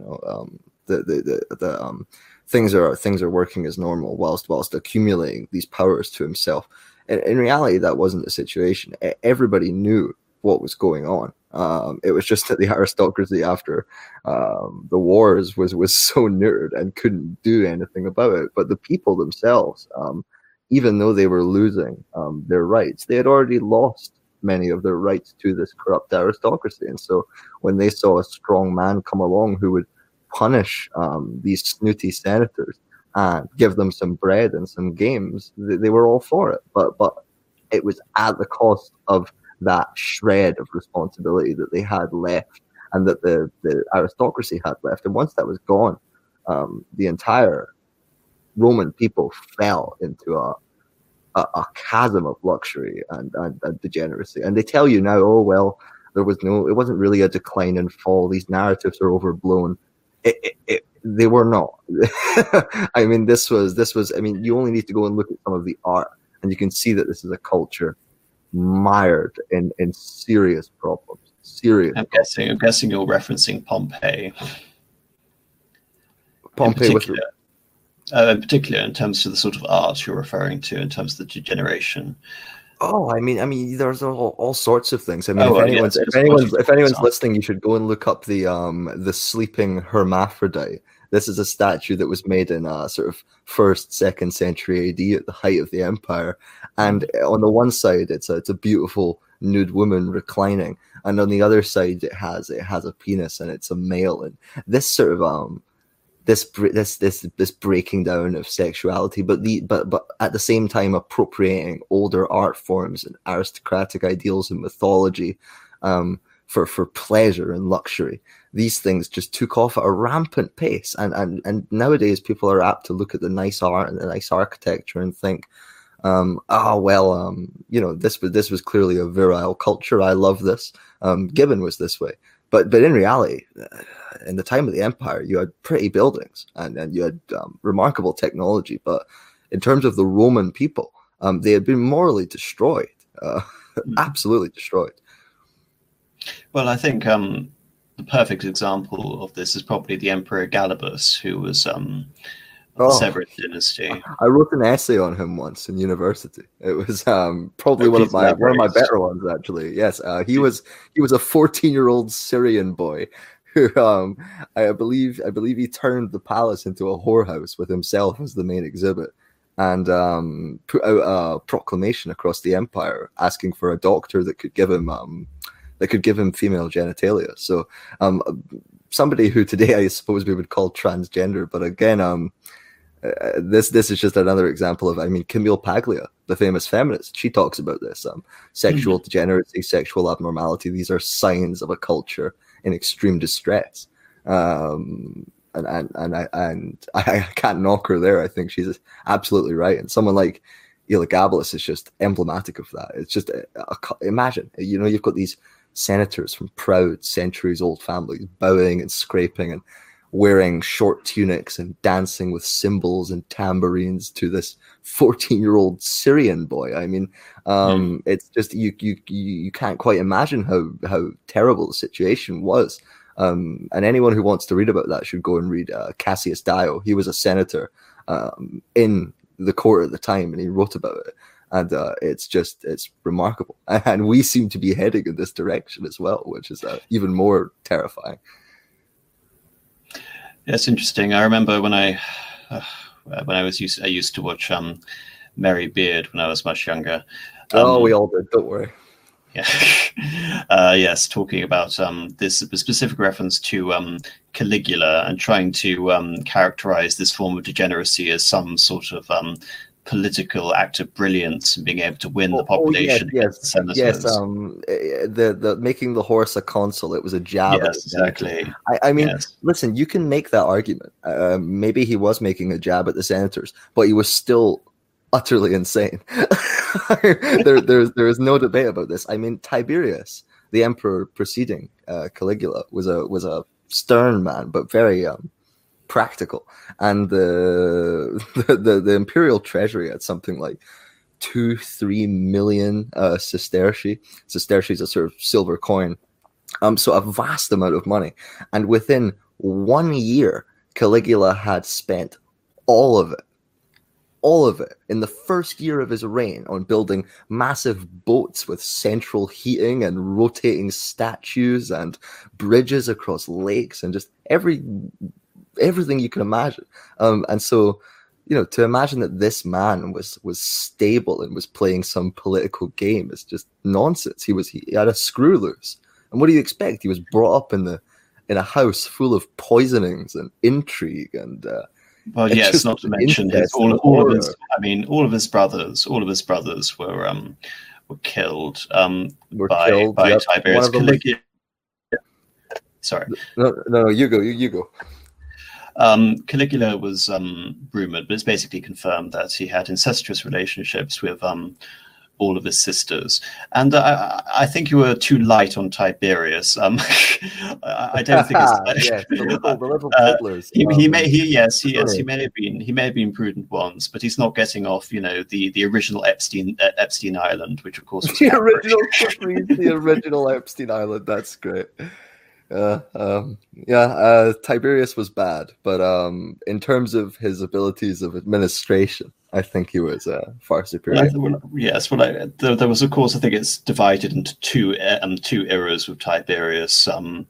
the things are working as normal whilst accumulating these powers to himself. In reality, that wasn't the situation. Everybody knew what was going on. It was just that the aristocracy, after the wars, was so neutered and couldn't do anything about it. But the people themselves, even though they were losing their rights, they had already lost many of their rights to this corrupt aristocracy. And so when they saw a strong man come along who would punish these snooty senators and give them some bread and some games, they were all for it. But it was at the cost of that shred of responsibility that they had left, and that the aristocracy had left. And once that was gone, the entire Roman people fell into a chasm of luxury and degeneracy. And they tell you now, oh well, it wasn't really a decline and fall. These narratives are overblown. They were not. I mean, this was. I mean, you only need to go and look at some of the art, and you can see that this is a culture mired in serious problems. I'm guessing you're referencing Pompeii. Pompeii, in particular, in terms of the sort of art you're referring to, in terms of the degeneration. Oh, I mean, there's all sorts of things. I mean, if anyone's listening, you should go and look up the sleeping hermaphrodite. This is a statue that was made in sort of 1st, 2nd century AD at the height of the empire. And on the one side, it's a beautiful nude woman reclining, and on the other side, it has a penis, and it's a male. And this sort of this breaking down of sexuality, but at the same time appropriating older art forms and aristocratic ideals and mythology for pleasure and luxury. These things just took off at a rampant pace, and nowadays people are apt to look at the nice art and the nice architecture and think, this was clearly a virile culture. I love this. Gibbon was this way. But in reality, in the time of the empire, you had pretty buildings and you had remarkable technology. But in terms of the Roman people, they had been morally destroyed, absolutely destroyed. Well, I think the perfect example of this is probably the Emperor Galabus, who was of the Oh, Severan dynasty. I wrote an essay on him once in university. It was probably Oh, one of please my elaborate. better ones, actually. Yes, he was a 14-year-old Syrian boy who I believe he turned the palace into a whorehouse with himself as the main exhibit, and put out a proclamation across the empire asking for a doctor that could give him female genitalia. So somebody who today I suppose we would call transgender, but again this is just another example of, I mean, Camille Paglia, the famous feminist, she talks about this sexual degeneracy, sexual abnormality. These are signs of a culture in extreme distress, and I can't knock her there. I think she's absolutely right, and someone like Elagabalus is just emblematic of that. It's just imagine, you've got these senators from proud centuries-old families bowing and scraping and wearing short tunics and dancing with cymbals and tambourines to this 14-year-old Syrian boy. I mean, it's just you can't quite imagine how terrible the situation was. And anyone who wants to read about that should go and read Cassius Dio. He was a senator in the court at the time, and he wrote about it. And it's remarkable. And we seem to be heading in this direction as well, which is even more terrifying. Yeah, it's interesting. I remember when I used to watch Mary Beard when I was much younger. We all did. Don't worry. Yeah. Yes, talking about this specific reference to Caligula and trying to characterize this form of degeneracy as some sort of political act of brilliance and being able to win the population against the senators. Yes. The making the horse a consul, it was a jab. Yes, exactly. I mean, listen, you can make that argument. Maybe he was making a jab at the senators, but he was still utterly insane. There is no debate about this. I mean, Tiberius, the emperor preceding Caligula, was a stern man, but very practical, and the imperial treasury had something like 2-3 million sestertii. Sestertii is a sort of silver coin, so a vast amount of money. And within 1 year, Caligula had spent all of it in the first year of his reign on building massive boats with central heating and rotating statues and bridges across lakes and just everything you can imagine. And so, to imagine that this man was stable and was playing some political game is just nonsense. He had a screw loose. And what do you expect? He was brought up in a house full of poisonings and intrigue and well, yes, not to mention all of his brothers were killed by Tiberius Caligula. Sorry. No, you go. Caligula was rumored, but it's basically confirmed that he had incestuous relationships with all of his sisters. And I think you were too light on Tiberius. I don't think it's the little fiddlers. He may have been prudent once, but he's not getting off, the original Epstein Island, which of course was the original Epstein Island. That's great. Tiberius was bad, but in terms of his abilities of administration, I think he was far superior. There was, of course, I think it's divided into two eras with Tiberius.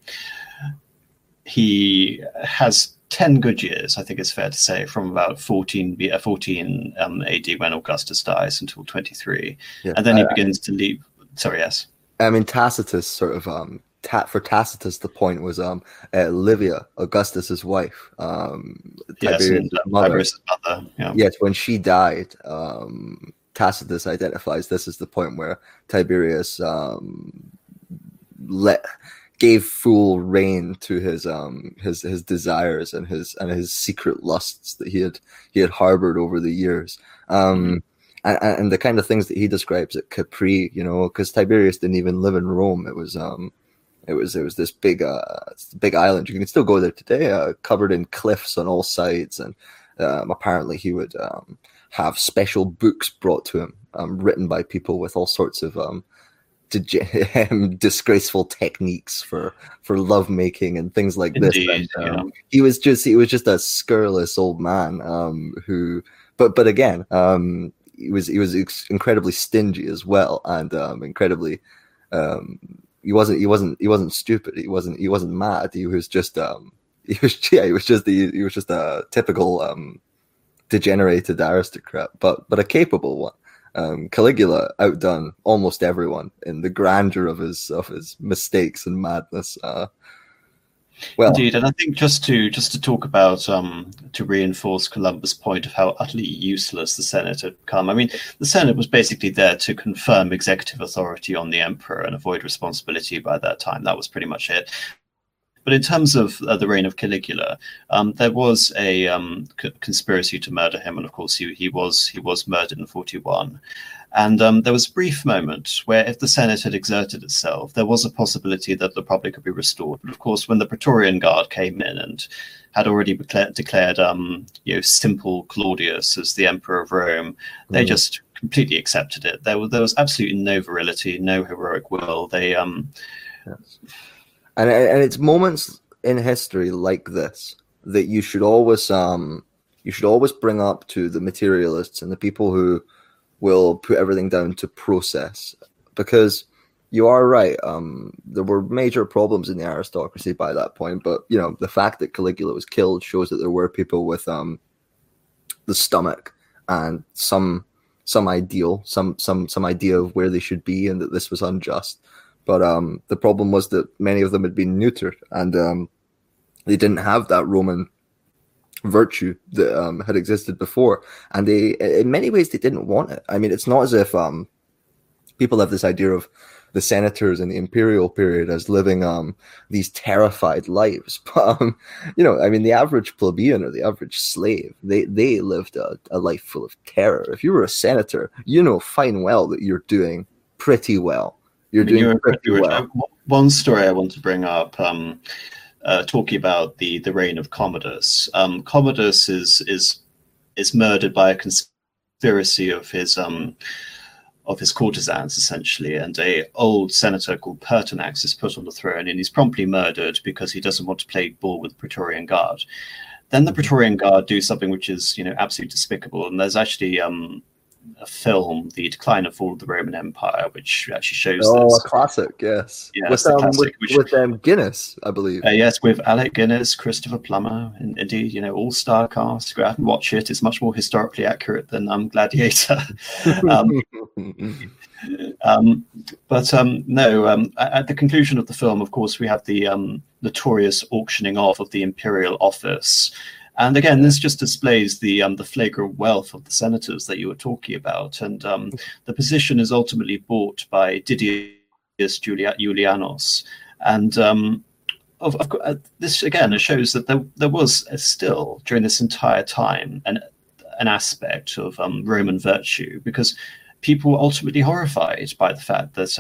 He has 10 good years, I think it's fair to say, from about 14 AD when Augustus dies until 23, and then he begins to leave. Sorry, yes. I mean, Tacitus sort of for Tacitus, the point was Livia, Augustus's wife, Tiberius' mother. Yeah. Yes, when she died, Tacitus identifies this as the point where Tiberius gave full rein to his desires and his secret lusts that he had harbored over the years. And the kind of things that he describes at Capri, because Tiberius didn't even live in Rome. It was this big island. You can still go there today, covered in cliffs on all sides, and apparently he would have special books brought to him, written by people with all sorts of disgraceful techniques for lovemaking and things like Indeed, this. And, he was just a scurrilous old man who, but again, he was incredibly stingy as well, and incredibly. He wasn't stupid. He wasn't mad. He was just he was just a typical degenerated aristocrat, but a capable one. Caligula outdone almost everyone in the grandeur of his mistakes and madness. Well, indeed, and I think just to talk about to reinforce Columbus' point of how utterly useless the Senate had become. I mean, the Senate was basically there to confirm executive authority on the emperor and avoid responsibility by that time. That was pretty much it. But in terms of the reign of Caligula, there was a conspiracy to murder him, and of course he was murdered in 41. And there was a brief moment where, if the Senate had exerted itself, there was a possibility that the Republic could be restored. But of course, when the Praetorian Guard came in and had already declared simple Claudius as the Emperor of Rome, they just completely accepted it. There was absolutely no virility, no heroic will. They Yes. And it's moments in history like this that you should always bring up to the materialists and the people who will put everything down to process, because you are right. There were major problems in the aristocracy by that point, but the fact that Caligula was killed shows that there were people with the stomach and some ideal, some idea of where they should be, and that this was unjust. But the problem was that many of them had been neutered, and they didn't have that Roman virtue that had existed before. And they, in many ways, they didn't want it. I mean, it's not as if people have this idea of the senators in the imperial period as living these terrified lives. But, I mean, the average plebeian or the average slave, they lived a life full of terror. If you were a senator, fine well that you're doing pretty well. You're doing pretty well. One story I want to bring up, talking about the reign of Commodus. Commodus is murdered by a conspiracy of his courtesans, essentially, and a old senator called Pertinax is put on the throne, and he's promptly murdered because he doesn't want to play ball with the Praetorian Guard. Then the Praetorian Guard do something which is absolutely despicable, and there's actually a film, The Decline and Fall of the Roman Empire, which actually shows this. Oh, a classic, yes. Yes, with Guinness, I believe. Yes, with Alec Guinness, Christopher Plummer, indeed, all-star cast. Go out and watch it. It's much more historically accurate than Gladiator. At the conclusion of the film, of course, we have the notorious auctioning off of the imperial office. And again, this just displays the flagrant wealth of the senators that you were talking about. And the position is ultimately bought by Didius Julianus. And this, again, it shows that there was still, during this entire time, an aspect of Roman virtue, because people were ultimately horrified by the fact that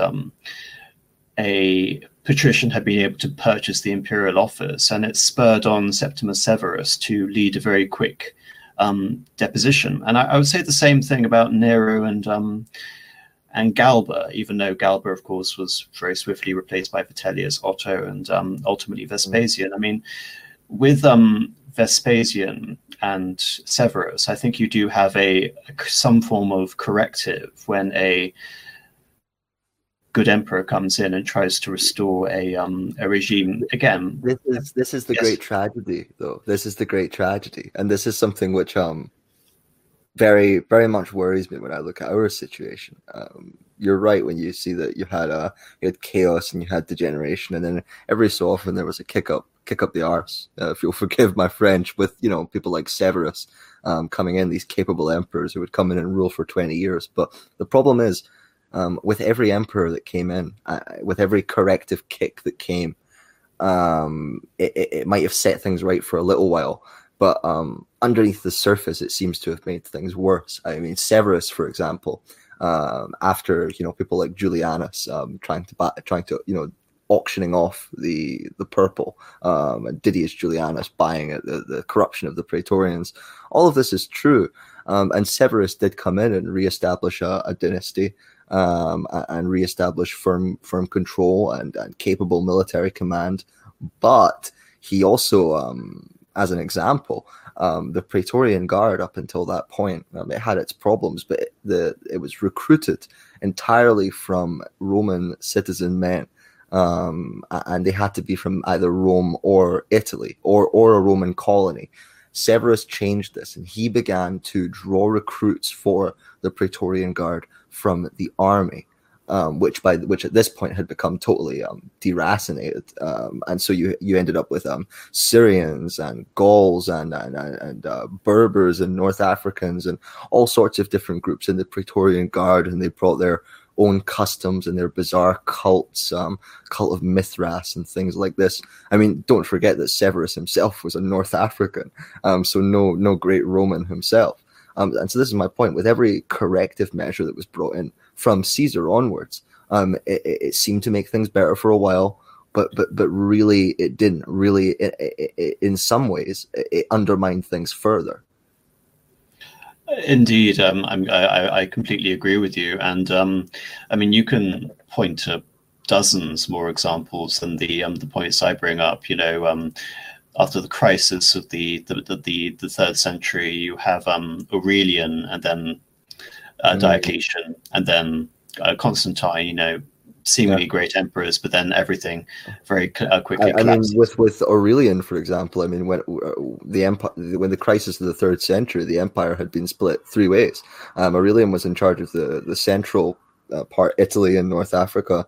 a patrician had been able to purchase the imperial office, and it spurred on Septimus Severus to lead a very quick deposition. And I would say the same thing about Nero and Galba, even though Galba, of course, was very swiftly replaced by Vitellius Otto and ultimately Vespasian. I mean, with Vespasian and Severus, I think you do have some form of corrective when a good emperor comes in and tries to restore a regime again. This is the great tragedy, though. This is the great tragedy, and this is something which very, very much worries me when I look at our situation. You're right when you see that you had chaos and you had degeneration, and then every so often there was a kick up the arse, if you'll forgive my French, with people like Severus coming in, these capable emperors who would come in and rule for 20 years. But the problem is, with every emperor that came in, with every corrective kick that came, it might have set things right for a little while, but underneath the surface, it seems to have made things worse. I mean, Severus, for example, after people like Julianus trying to auctioning off the purple, and Didius Julianus buying it, the corruption of the Praetorians, all of this is true. And Severus did come in and reestablish a dynasty. and reestablish firm control and capable military command. But he also, as an example, the Praetorian Guard up until that point, it had its problems, but it was recruited entirely from Roman citizen men. And they had to be from either Rome or Italy or a Roman colony. Severus changed this, and he began to draw recruits for the Praetorian Guard from the army, which at this point had become totally deracinated, and so you ended up with Syrians and Gauls and Berbers and North Africans and all sorts of different groups in the Praetorian Guard, and they brought their own customs and their bizarre cults, cult of Mithras and things like this. I mean, don't forget that Severus himself was a North African, so no great Roman himself. And so this is my point. With every corrective measure that was brought in from Caesar onwards, it seemed to make things better for a while, but really it didn't. Really, in some ways, it undermined things further. Indeed, I completely agree with you, and I mean, you can point to dozens more examples than the points I bring up. You know, after the crisis of the 3rd century, you have Aurelian, and then Diocletian, and then Constantine. You know, seemingly great emperors, but then everything very quickly collapses. I mean, with Aurelian, for example, I mean, when the crisis of the 3rd century, the empire had been split 3 ways. Aurelian was in charge of the central part, Italy and North Africa,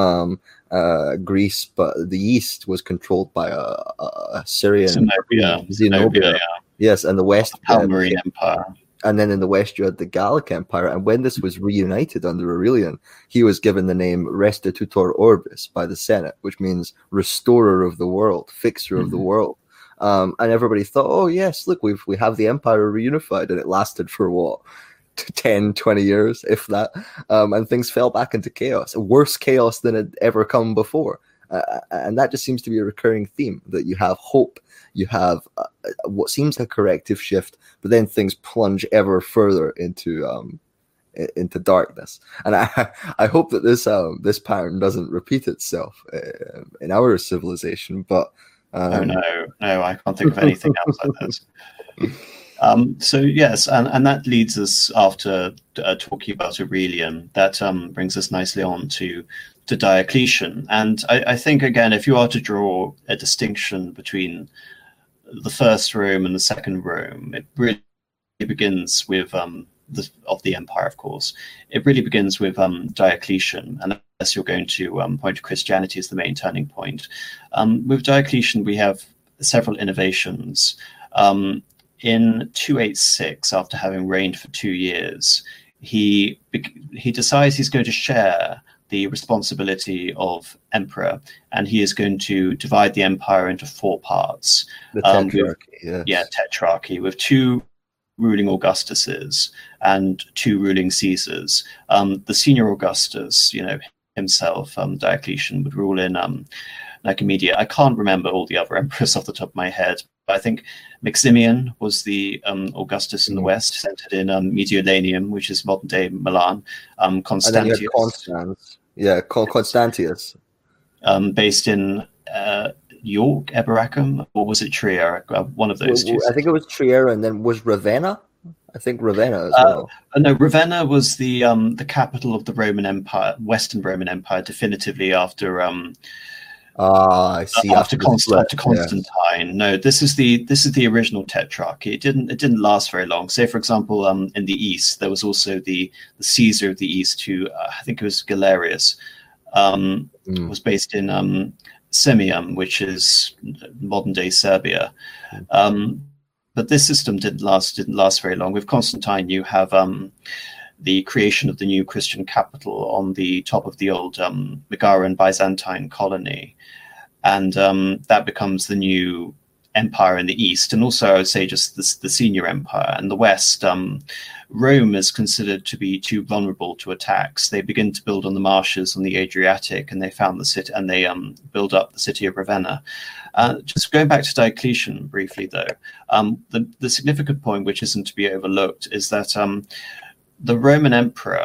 Greece, but the east was controlled by a Syrian Zenobia. Yes, and the west, Palmyrene Empire. And then in the west, you had the Gallic Empire. And when this was reunited under Aurelian, he was given the name Restitutor Orbis by the Senate, which means restorer of the world, fixer of the world. And everybody thought, oh, yes, look, we have the empire reunified. And it lasted for what? 10, 20 years, if that. And things fell back into chaos, worse chaos than had ever come before. And that just seems to be a recurring theme, that you have hope, you have what seems like a corrective shift, but then things plunge ever further into darkness. And I hope that this pattern doesn't repeat itself in our civilization. But no, I can't think of anything else like this. So yes, and that leads us, after talking about Aurelian, that brings us nicely on to Diocletian. And I think, again, if you are to draw a distinction between the first Rome and the second Rome, it really begins with the empire, of course. It really begins with Diocletian, unless you're going to point to Christianity as the main turning point. With Diocletian, we have several innovations. In 286, after having reigned for 2 years, he decides he's going to share the responsibility of emperor, and he is going to divide the empire into 4 parts. The tetrarchy, yes. Tetrarchy, with 2 ruling Augustuses and 2 ruling Caesars. The senior Augustus, himself, Diocletian, would rule in Nicomedia. I can't remember all the other emperors off the top of my head, but I think Maximian was the Augustus in the west, centered in Mediolanum, which is modern-day Milan. Constantius. Constantius. Based in York, Eboracum, or was it Trier? One of those two. I think it was Trier, and then was Ravenna? I think Ravenna as well. No, Ravenna was the capital of the Roman Empire, Western Roman Empire, definitively after. I see. After Constantine. Yeah. No, this is the original tetrarchy. It didn't last very long. Say, for example, in the east, there was also the Caesar of the east, who I think it was Galerius, was based in Simium, which is modern day Serbia. But this system didn't last very long. With Constantine, you have the creation of the new Christian capital on the top of the old Megaran Byzantine colony. And that becomes the new empire in the east. And also, I would say, just the senior empire. In the west, Rome is considered to be too vulnerable to attacks. They begin to build on the marshes on the Adriatic, and they found the city, and they build up the city of Ravenna. Just going back to Diocletian briefly, though, the significant point, which isn't to be overlooked, is that the Roman emperor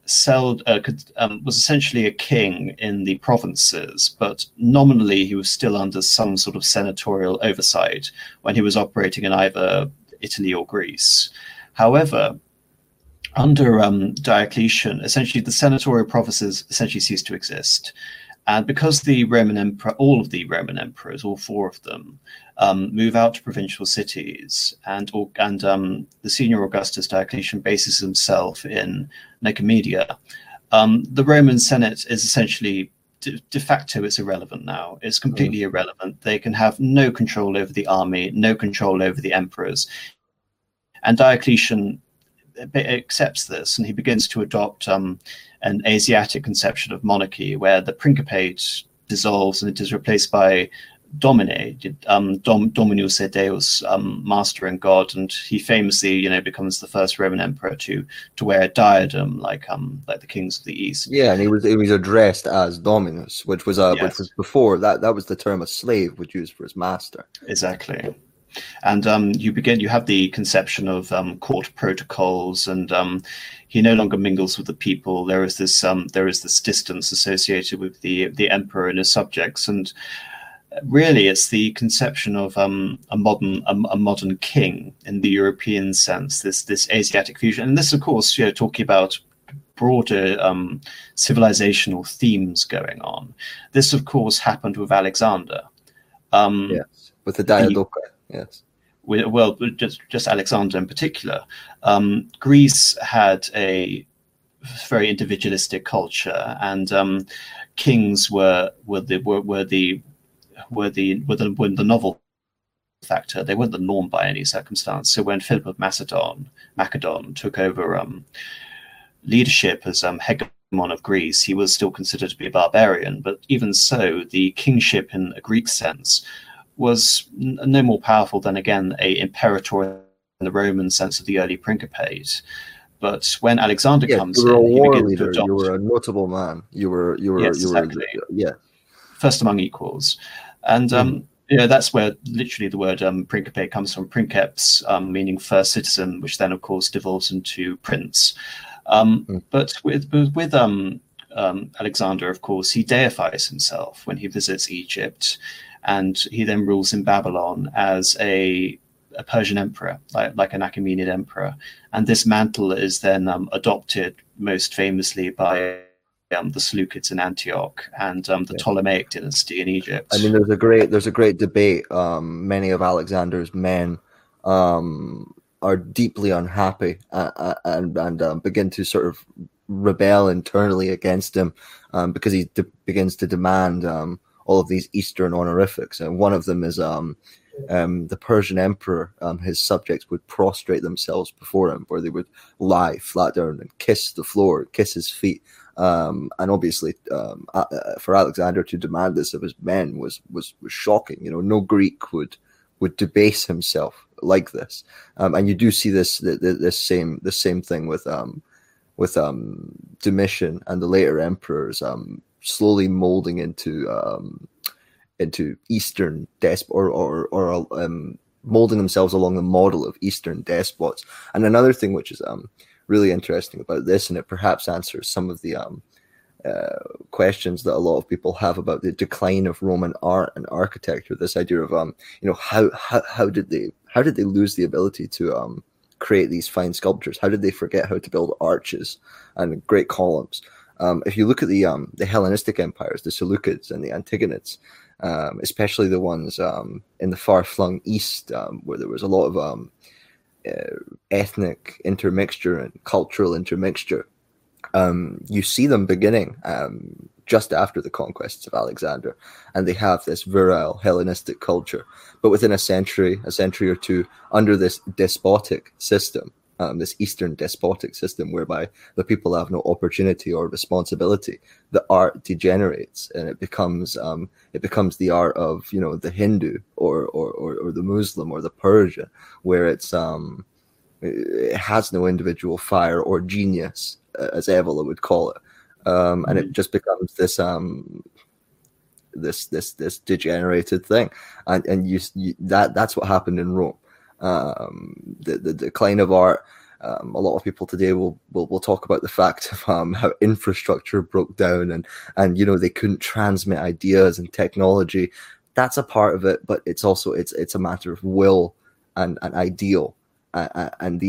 was essentially a king in the provinces, but nominally he was still under some sort of senatorial oversight when he was operating in either Italy or Greece. However, under Diocletian, essentially the senatorial provinces essentially ceased to exist. And because the Roman Emperor, all of the Roman emperors, all four of them, move out to provincial cities, and the senior Augustus Diocletian bases himself in Nicomedia, the Roman Senate is essentially de facto it's irrelevant now. It's completely irrelevant. They can have no control over the army, no control over the emperors. And Diocletian accepts this, and he begins to adopt an Asiatic conception of monarchy, where the Principate dissolves and it is replaced by Domine, Dominus et Deus, Master and God, and he famously, becomes the first Roman emperor to wear a diadem like the kings of the East. Yeah, and he was addressed as Dominus, which was which was before that was the term a slave would use for his master. Exactly. And you have the conception of court protocols, and he no longer mingles with the people. There is this distance associated with the emperor and his subjects, and really it's the conception of a modern king in the European sense. This Asiatic fusion, and this, of course, talking about broader civilizational themes going on. This, of course, happened with Alexander. Yes, with the Diadochi. Yes. Just Alexander in particular. Greece had a very individualistic culture, and kings were the novel factor. They weren't the norm by any circumstance. So when Philip of Macedon took over leadership as hegemon of Greece, he was still considered to be a barbarian. But even so, the kingship in a Greek sense was no more powerful than, again, a imperator in the Roman sense of the early Principate. But when Alexander comes in, he begins to adopt. You were a notable man. You were Exactly. First among equals, and that's where literally the word Principate comes from. Princeps, meaning first citizen, which then, of course, devolves into prince. But with Alexander, of course, he deifies himself when he visits Egypt. And he then rules in Babylon as a Persian emperor, like an Achaemenid emperor. And this mantle is then adopted most famously by the Seleucids in Antioch and the Ptolemaic dynasty in Egypt. I mean, there's a great debate. Many of Alexander's men are deeply unhappy and begin to sort of rebel internally against him because he begins to demand all of these Eastern honorifics, and one of them is the Persian emperor. His subjects would prostrate themselves before him, where they would lie flat down and kiss the floor, kiss his feet. And obviously, for Alexander to demand this of his men was shocking. No Greek would debase himself like this. And you do see this same thing with Domitian and the later emperors. Slowly molding into Eastern molding themselves along the model of Eastern despots. And another thing which is really interesting about this, and it perhaps answers some of the questions that a lot of people have about the decline of Roman art and architecture. This idea of how did they lose the ability to create these fine sculptures? How did they forget how to build arches and great columns? If you look at the Hellenistic empires, the Seleucids and the Antigonids, especially the ones in the far-flung east, where there was a lot of ethnic intermixture and cultural intermixture, you see them beginning just after the conquests of Alexander, and they have this virile Hellenistic culture. But within a century or two, under this despotic system, this Eastern despotic system whereby the people have no opportunity or responsibility, the art degenerates and it becomes the art of the Hindu or the Muslim or the Persian, where it has no individual fire or genius, as Evola would call it, and it just becomes this degenerated thing, and that's what happened in Rome. The decline of art A lot of people today will talk about the fact of how infrastructure broke down and they couldn't transmit ideas and technology. That's a part of it, but it's also it's a matter of will and ideal, and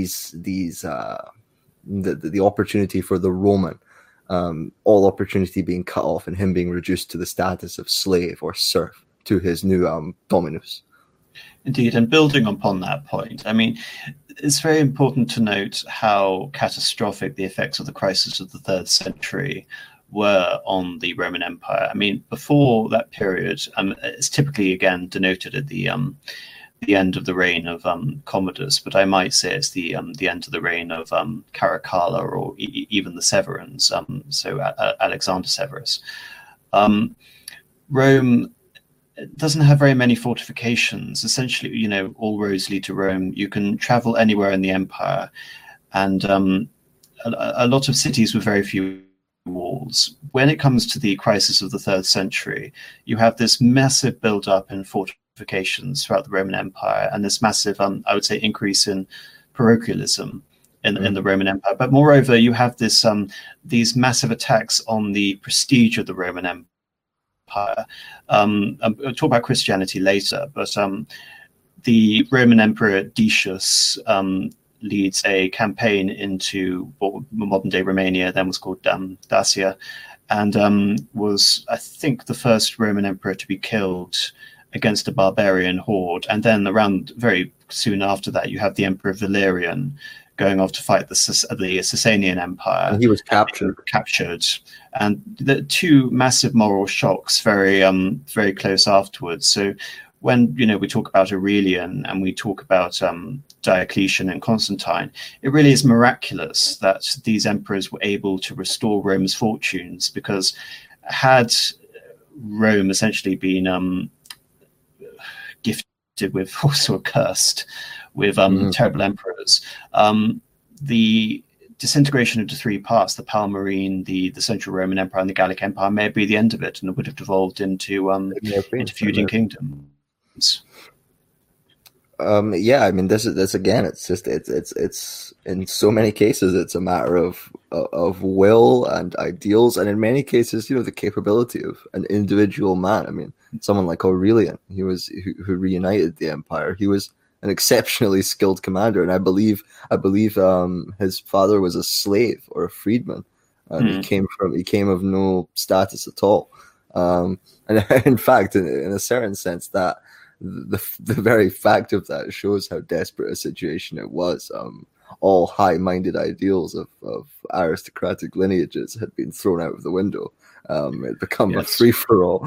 the opportunity for the Roman, all opportunity being cut off and him being reduced to the status of slave or serf to his new dominus. Indeed, and building upon that point, I mean, it's very important to note how catastrophic the effects of the crisis of the 3rd century were on the Roman Empire. I mean, before that period, it's typically again denoted at the end of the reign of Commodus, but I might say it's the end of the reign of Caracalla or even the Severans. So Alexander Severus. Rome doesn't have very many fortifications. Essentially, all roads lead to Rome. You can travel anywhere in the empire, and a lot of cities with very few walls. When it comes to the crisis of the 3rd century, you have this massive build-up in fortifications throughout the Roman Empire, and this massive, I would say, increase in parochialism in the Roman Empire. But moreover, you have this these massive attacks on the prestige of the Roman Empire. I'll talk about Christianity later, but the Roman Emperor Decius leads a campaign into what modern-day Romania then was called Dacia, and was, I think, the first Roman emperor to be killed against a barbarian horde. And then around very soon after that, you have the Emperor Valerian going off to fight the Sasanian Empire. And he was captured. And the two massive moral shocks very close afterwards. So when we talk about Aurelian and we talk about Diocletian and Constantine, it really is miraculous that these emperors were able to restore Rome's fortunes, because had Rome essentially been gifted with, also cursed with terrible emperors, the disintegration into 3 parts, the Palmyrene, the Central Roman Empire, and the Gallic Empire, may be the end of it, and it would have devolved into feuding kingdoms. Yeah, I mean, this again, it's in so many cases, it's a matter of will and ideals, and in many cases, the capability of an individual man. I mean, someone like Aurelian, who reunited the empire. He was an exceptionally skilled commander, and I believe his father was a slave or a freedman. He came of no status at all, and in fact, in a certain sense, that the very fact of that shows how desperate a situation it was. All high-minded ideals of aristocratic lineages had been thrown out of the window. It become a free-for-all.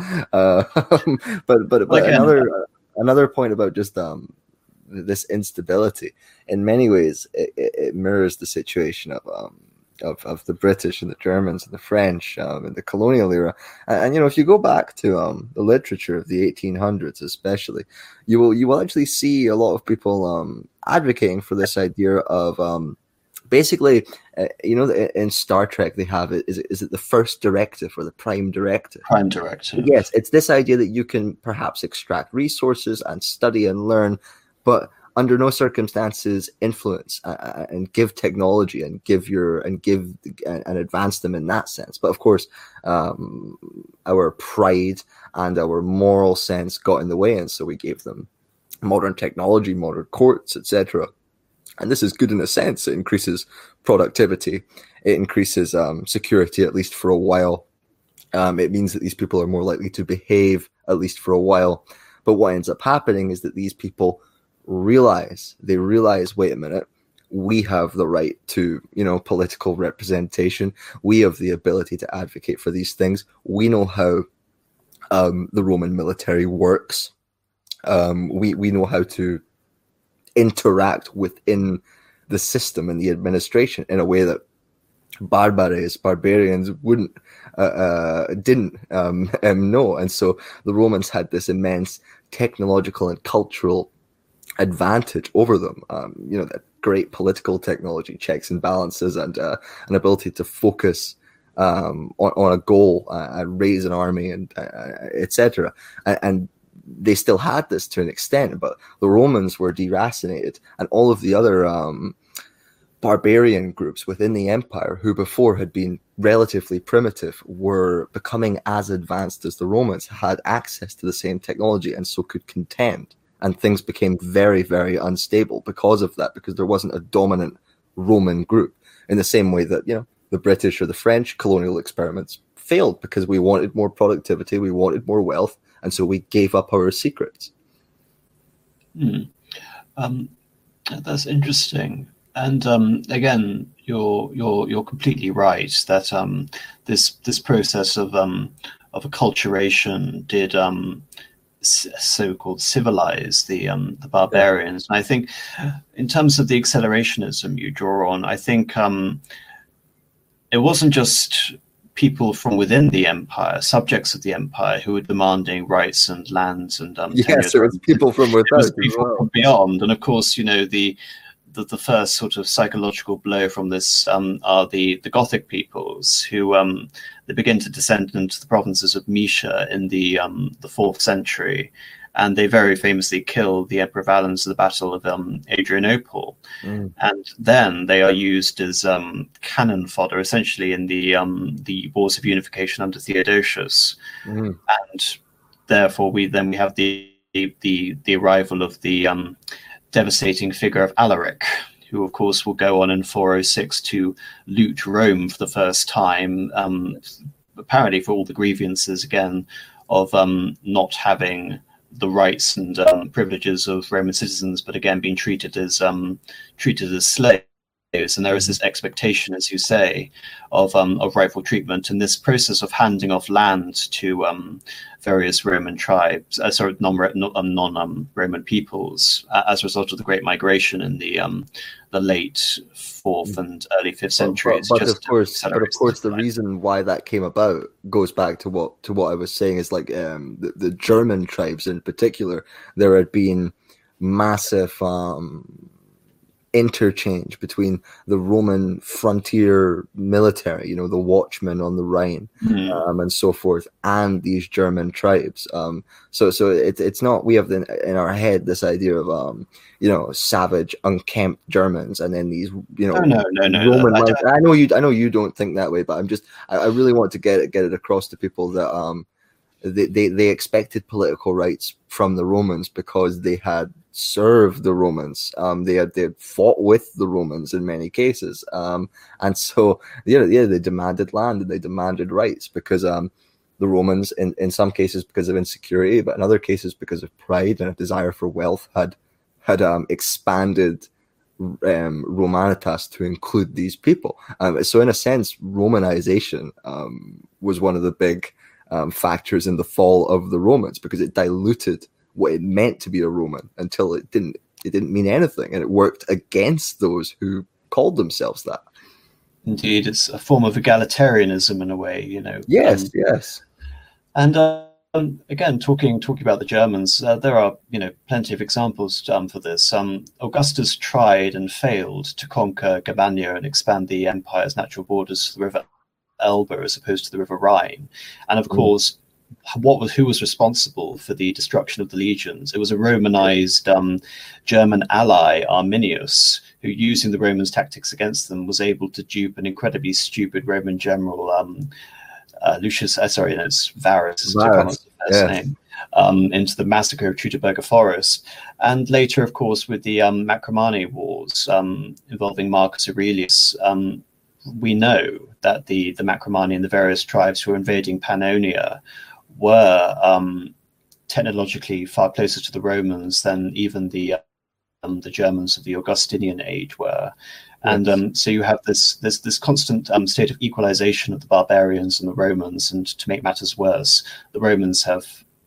But another point about just this instability, in many ways, it mirrors the situation of the British and the Germans and the French in the colonial era. And if you go back to the literature of the 1800s, especially, you will actually see a lot of people advocating for this idea of basically, in Star Trek they have it. Is it the first directive or the prime directive? Prime directive. Yes, it's this idea that you can perhaps extract resources and study and learn, but under no circumstances influence and give technology and advance them in that sense. But of course, our pride and our moral sense got in the way, and so we gave them modern technology, modern courts, etc. And this is good in a sense. It increases productivity. It increases security, at least for a while. It means that these people are more likely to behave, at least for a while. But what ends up happening is that these people realize, wait a minute, we have the right to, political representation. We have the ability to advocate for these things. We know how the Roman military works. We know how to interact within the system and the administration in a way that barbarians didn't know. And so the Romans had this immense technological and cultural advantage over them. That great political technology, checks and balances, and an ability to focus on a goal and raise an army, and etc. And they still had this to an extent, but the Romans were deracinated, and all of the other barbarian groups within the empire who before had been relatively primitive were becoming as advanced as the Romans, had access to the same technology, and so could contend. And things became very, very unstable because of that, because there wasn't a dominant Roman group, in the same way that, the British or the French colonial experiments failed because we wanted more productivity, we wanted more wealth, and so we gave up our secrets. That's interesting. And again, you're completely right that this process of acculturation did so-called civilize the barbarians. And I think, in terms of the accelerationism you draw on, I think it wasn't just people from within the empire, subjects of the empire, who were demanding rights and lands and yes, there was people from without, it was people from beyond. And of course, the first sort of psychological blow from this are the Gothic peoples, who they begin to descend into the provinces of Moesia in the 4th century, and they very famously kill the Emperor Valens at the Battle of Adrianople, and then they are used as cannon fodder, essentially, in the Wars of Unification under Theodosius, and therefore we have the arrival of the devastating figure of Alaric, who of course will go on in 406 to loot Rome for the first time, apparently for all the grievances again of not having the rights and privileges of Roman citizens, but again being treated as slaves. And there is this expectation, as you say, of rightful treatment, and this process of handing off land to various Roman tribes, non-Roman peoples, as a result of the Great Migration in the late 4th and early 5th centuries. But of course, the reason why that came about goes back to what I was saying, is like the German tribes in particular. There had been massive interchange between the Roman frontier military, the watchmen on the Rhine, and so forth, and these German tribes. So it's not, we have in our head this idea of savage, unkempt Germans, and then these no. Roman. I know you don't think that way, but I really want to get it across to people that they expected political rights from the Romans because they had served the Romans. They had fought with the Romans in many cases, and so they demanded land and they demanded rights because the Romans, in some cases because of insecurity, but in other cases because of pride and a desire for wealth, had expanded Romanitas to include these people. So in a sense, Romanization was one of the big factors in the fall of the Romans, because it diluted what it meant to be a Roman until it didn't mean anything, and it worked against those who called themselves that. Indeed, it's a form of egalitarianism in a way, Yes. And again, talking about the Germans, there are plenty of examples for this. Augustus tried and failed to conquer Germania and expand the empire's natural borders to the river Elbe as opposed to the river Rhine, and of course, who was responsible for the destruction of the legions? It was a Romanized German ally, Arminius, who, using the Romans' tactics against them, was able to dupe an incredibly stupid Roman general, Lucius. It's Varus. Name, into the massacre of Teutoburger Forest, and later, of course, with the Marcomanni Wars involving Marcus Aurelius. We know that the Marcomanni and the various tribes who were invading Pannonia were technologically far closer to the Romans than even the Germans of the Augustinian age were. And so you have this constant state of equalization of the barbarians and the Romans. And to make matters worse, the Romans have,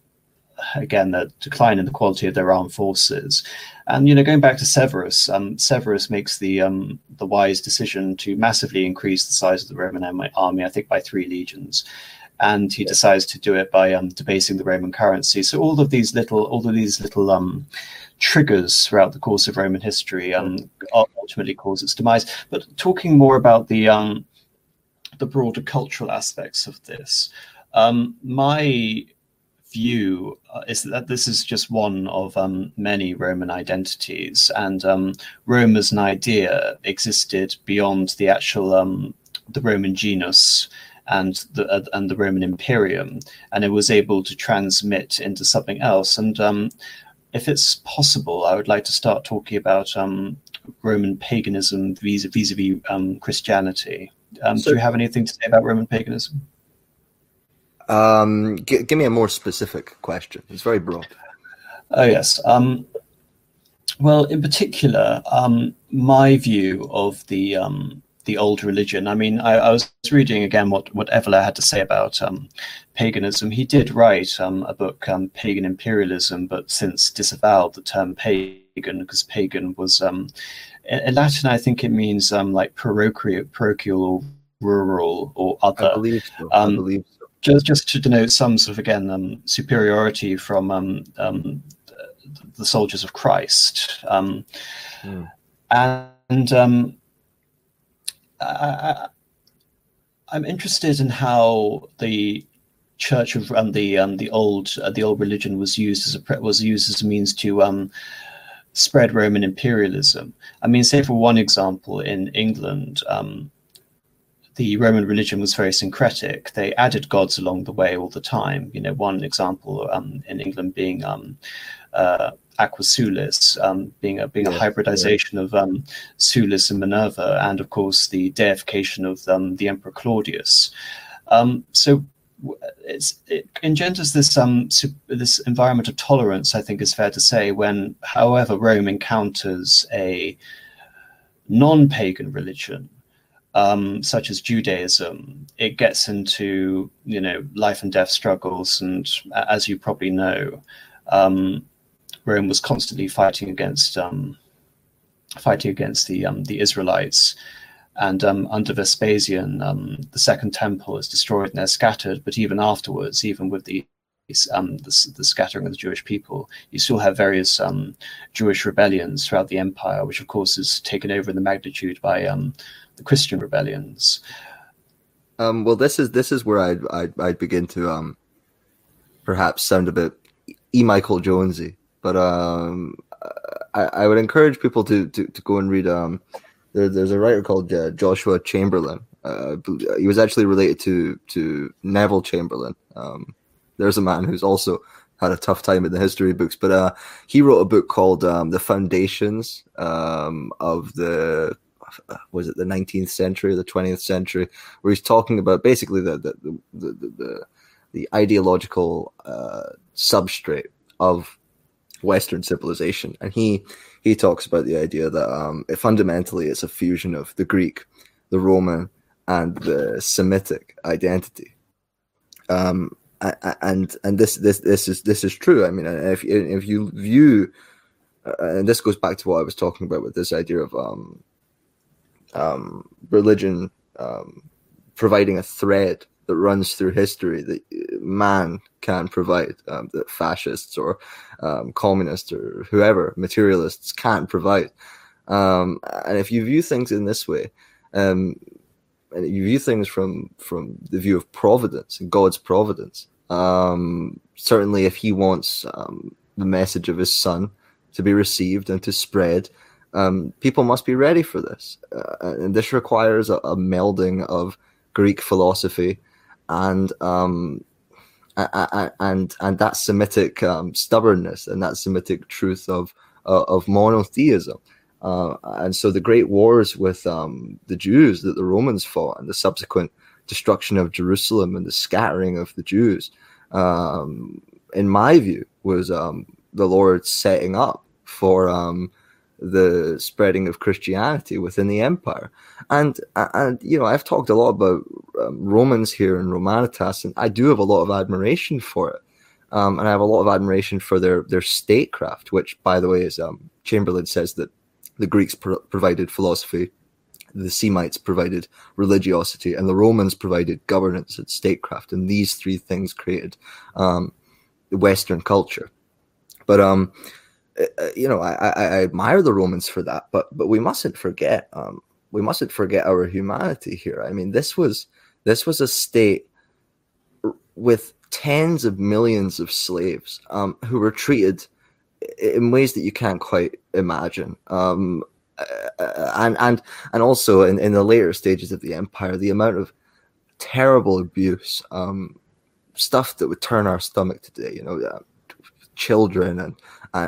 again, the decline in the quality of their armed forces. And going back to Severus, Severus makes the wise decision to massively increase the size of the Roman army, I think by 3 legions, and he decides to do it by debasing the Roman currency. So all of these little triggers throughout the course of Roman history ultimately cause its demise. But talking more about the broader cultural aspects of this, my view is that this is just one of many Roman identities, and Rome as an idea existed beyond the actual the Roman genus and the Roman Imperium, and it was able to transmit into something else. And if it's possible, I would like to start talking about Roman paganism vis-a-vis Christianity. Do you have anything to say about Roman paganism? Give me a more specific question. It's very broad. Oh, yes. Well, in particular, my view of the old religion. I mean, I was reading again what Evola had to say about paganism. He did write a book, Pagan Imperialism, but since disavowed the term pagan, because pagan was in Latin, I think it means like parochial or rural or other. I believe so. I believe so. Just to denote some sort of, again, superiority from the soldiers of Christ. And I'm interested in how the Church of the old religion was used as a means to spread Roman imperialism. I mean, say for one example, in England, the Roman religion was very syncretic. They added gods along the way all the time. You know, one example in England being Aqua Sulis, being a hybridization of Sulis and Minerva, and of course the deification of the Emperor Claudius. So it engenders this this environment of tolerance, I think is fair to say, when, however, Rome encounters a non-pagan religion, such as Judaism, it gets into, you know, life and death struggles, and as you probably know, Rome was constantly fighting against the Israelites, and under Vespasian, the Second Temple is destroyed and they're scattered. But even afterwards, even with the scattering of the Jewish people, you still have various Jewish rebellions throughout the empire, which of course is taken over in the magnitude by the Christian rebellions. Well, this is where I'd begin to perhaps sound a bit Michael Jonesy, but I would encourage people to go and read. There's a writer called Joshua Chamberlain. He was actually related to Neville Chamberlain. There's a man who's also had a tough time in the history books, but he wrote a book called The Foundations of the, was it the 19th century or the 20th century, where he's talking about basically the ideological substrate of Western civilization. And he talks about the idea that fundamentally it's a fusion of the Greek, the Roman, and the Semitic identity. And this is true. I mean, if you view, and this goes back to what I was talking about with this idea of religion providing a thread that runs through history that man can provide, that fascists or communists or whoever, materialists, can't provide. And if you view things in this way, and you view things from the view of providence and God's providence, certainly if he wants the message of his son to be received and to spread, people must be ready for this. And this requires a melding of Greek philosophy and that Semitic stubbornness and that Semitic truth of monotheism. And so the great wars with the Jews that the Romans fought, and the subsequent destruction of Jerusalem and the scattering of the Jews, in my view, was the Lord setting up for the spreading of Christianity within the empire. And you know, I've talked a lot about Romans here and Romanitas, and I do have a lot of admiration for it. And I have a lot of admiration for their statecraft, which, by the way, is Chamberlain says that the Greeks provided philosophy, the Semites provided religiosity, and the Romans provided governance and statecraft. And these three things created the Western culture. But you know, I admire the Romans for that, but we mustn't forget our humanity here. I mean, this was a state with tens of millions of slaves who were treated in ways that you can't quite imagine. And also in the later stages of the empire, the amount of terrible abuse, stuff that would turn our stomach today, children and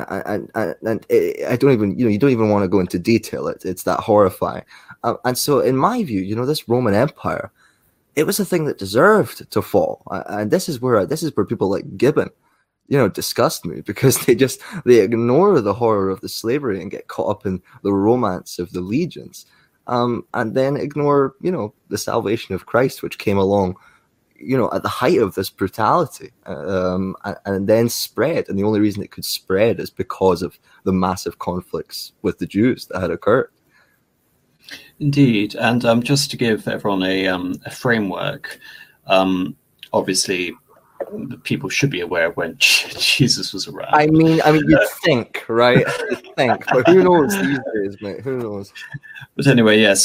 I don't even, you don't even want to go into detail. It's that horrifying. And so in my view, this Roman Empire, it was a thing that deserved to fall. And this is where people like Gibbon, disgust me, because they ignore the horror of the slavery and get caught up in the romance of the legions, and then ignore, the salvation of Christ, which came along, at the height of this brutality, and then spread. And the only reason it could spread is because of the massive conflicts with the Jews that had occurred. Indeed. And just to give everyone a framework, obviously, people should be aware of when Jesus was around. I mean, you'd think, right? You'd think, but who knows these days, mate? Who knows? But anyway, yes.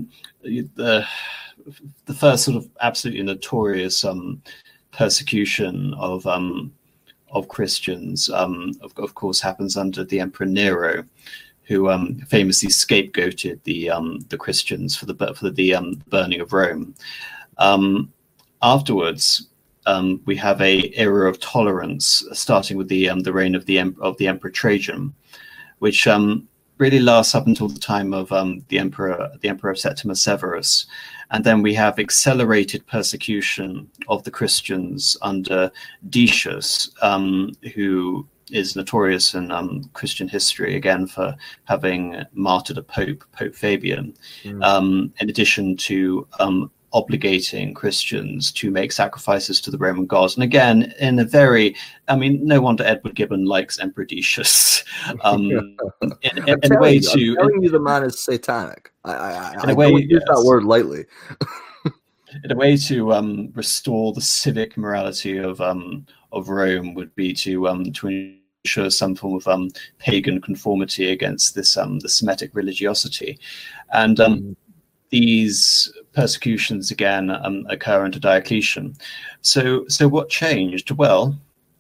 The first sort of absolutely notorious persecution of Christians, of course, happens under the Emperor Nero, who famously scapegoated the Christians for the burning of Rome. Afterwards, we have a era of tolerance, starting with the reign of the Emperor Trajan, which really lasts up until the time of the Emperor Septimus Severus. And then we have accelerated persecution of the Christians under Decius, who is notorious in Christian history, again, for having martyred a Pope Fabian, in addition to obligating Christians to make sacrifices to the Roman gods. And again, in a very, no wonder Edward Gibbon likes Emperor Decius. In a way to... I'm telling you the man is satanic. I don't use that word lightly. In a way to restore the civic morality of Rome would be to ensure some form of pagan conformity against this the Semitic religiosity. And these persecutions again occur under Diocletian. So what changed? Well,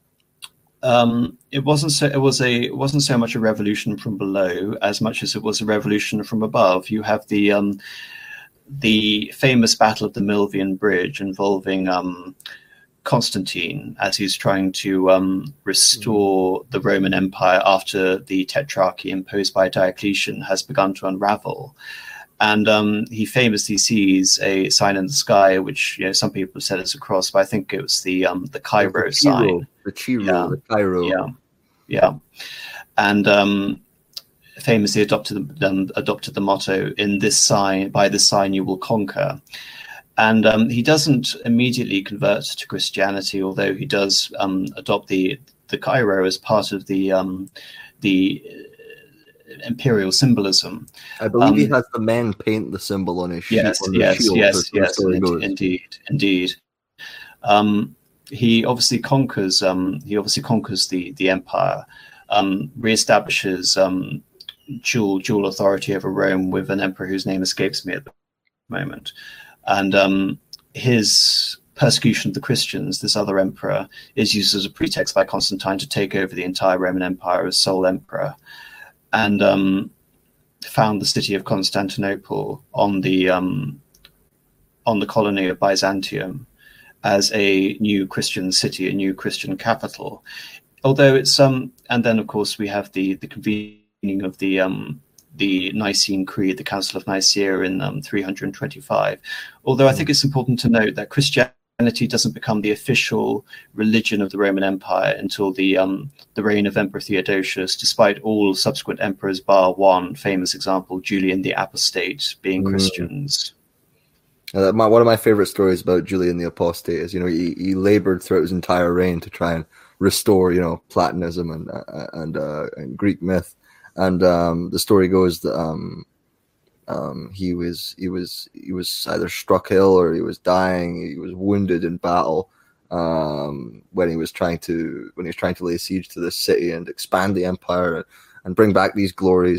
it wasn't so much a revolution from below as much as it was a revolution from above. You have the famous Battle of the Milvian Bridge involving Constantine, as he's trying to restore the Roman Empire after the tetrarchy imposed by Diocletian has begun to unravel. And he famously sees a sign in the sky, which some people have said is a cross, but I think it was the Cairo sign. The Cairo. Yeah. And famously adopted the motto, "In this sign, by this sign you will conquer." And he doesn't immediately convert to Christianity, although he does adopt the Cairo as part of the imperial symbolism. I believe he has the men paint the symbol on his shield. Yes, indeed. He obviously conquers the empire, reestablishes dual authority over Rome with an emperor whose name escapes me at the moment. And his persecution of the Christians, this other emperor, is used as a pretext by Constantine to take over the entire Roman Empire as sole emperor, and found the city of Constantinople on the colony of Byzantium as a new Christian city, a new Christian capital. Although it's and then of course we have the convening of the Nicene Creed, the Council of Nicaea in 325. Although I think it's important to note that Christianity doesn't become the official religion of the Roman Empire until the reign of Emperor Theodosius, despite all subsequent emperors bar one famous example, Julian the Apostate, being Christians. One of my favorite stories about Julian the Apostate is, he labored throughout his entire reign to try and restore, Platonism and Greek myth. And the story goes that he was either struck ill or he was dying. He was wounded in battle when he was trying to lay siege to this city and expand the empire and bring back these glories.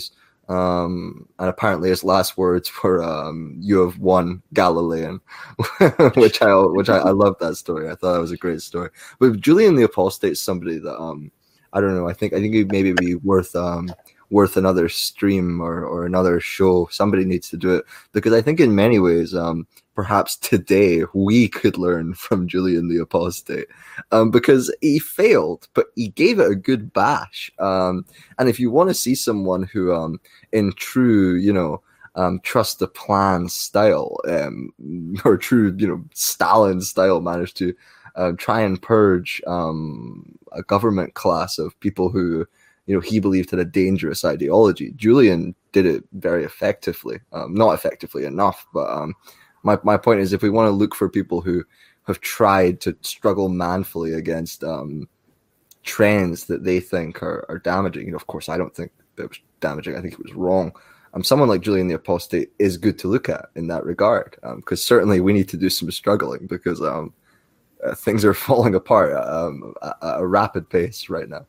And apparently his last words were, "You have won, Galilean," which I love that story. I thought that was a great story. But Julian the Apostate is somebody that I don't know. I think he'd maybe be worth another stream or another show. Somebody needs to do it, because I think in many ways, perhaps today we could learn from Julian the Apostate, because he failed, but he gave it a good bash. And if you want to see someone who, in true, trust the plan style, or true, Stalin style, managed to try and purge a government class of people who, he believed had a dangerous ideology. Julian did it very effectively, not effectively enough, but my point is, if we want to look for people who have tried to struggle manfully against trends that they think are damaging, of course, I don't think it was damaging. I think it was wrong. Someone like Julian the Apostate is good to look at in that regard, because certainly we need to do some struggling, because things are falling apart at a rapid pace right now.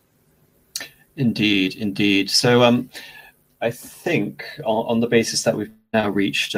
Indeed. So I think on the basis that we've now reached